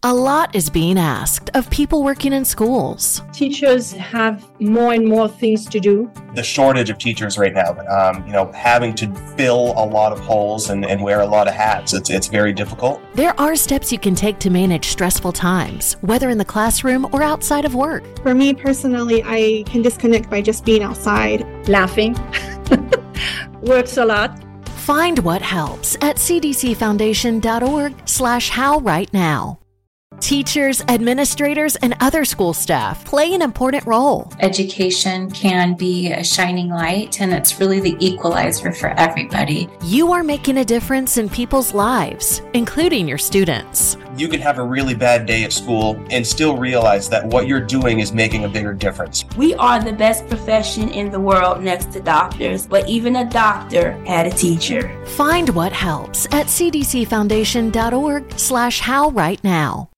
Speaker 2: A lot is being asked of people working in schools.
Speaker 5: Teachers have more and more things to do.
Speaker 4: The shortage of teachers right now, having to fill a lot of holes and wear a lot of hats, it's very difficult.
Speaker 2: There are steps you can take to manage stressful times, whether in the classroom or outside of work.
Speaker 3: For me personally, I can disconnect by just being outside.
Speaker 5: Laughing works a lot.
Speaker 2: Find what helps at cdcfoundation.org/howrightnow. Teachers, administrators, and other school staff play an important role.
Speaker 11: Education can be a shining light, and it's really the equalizer for everybody.
Speaker 2: You are making a difference in people's lives, including your students.
Speaker 4: You can have a really bad day at school and still realize that what you're doing is making a bigger difference.
Speaker 12: We are the best profession in the world next to doctors, but even a doctor had a teacher.
Speaker 2: Find what helps at cdcfoundation.org/howrightnow.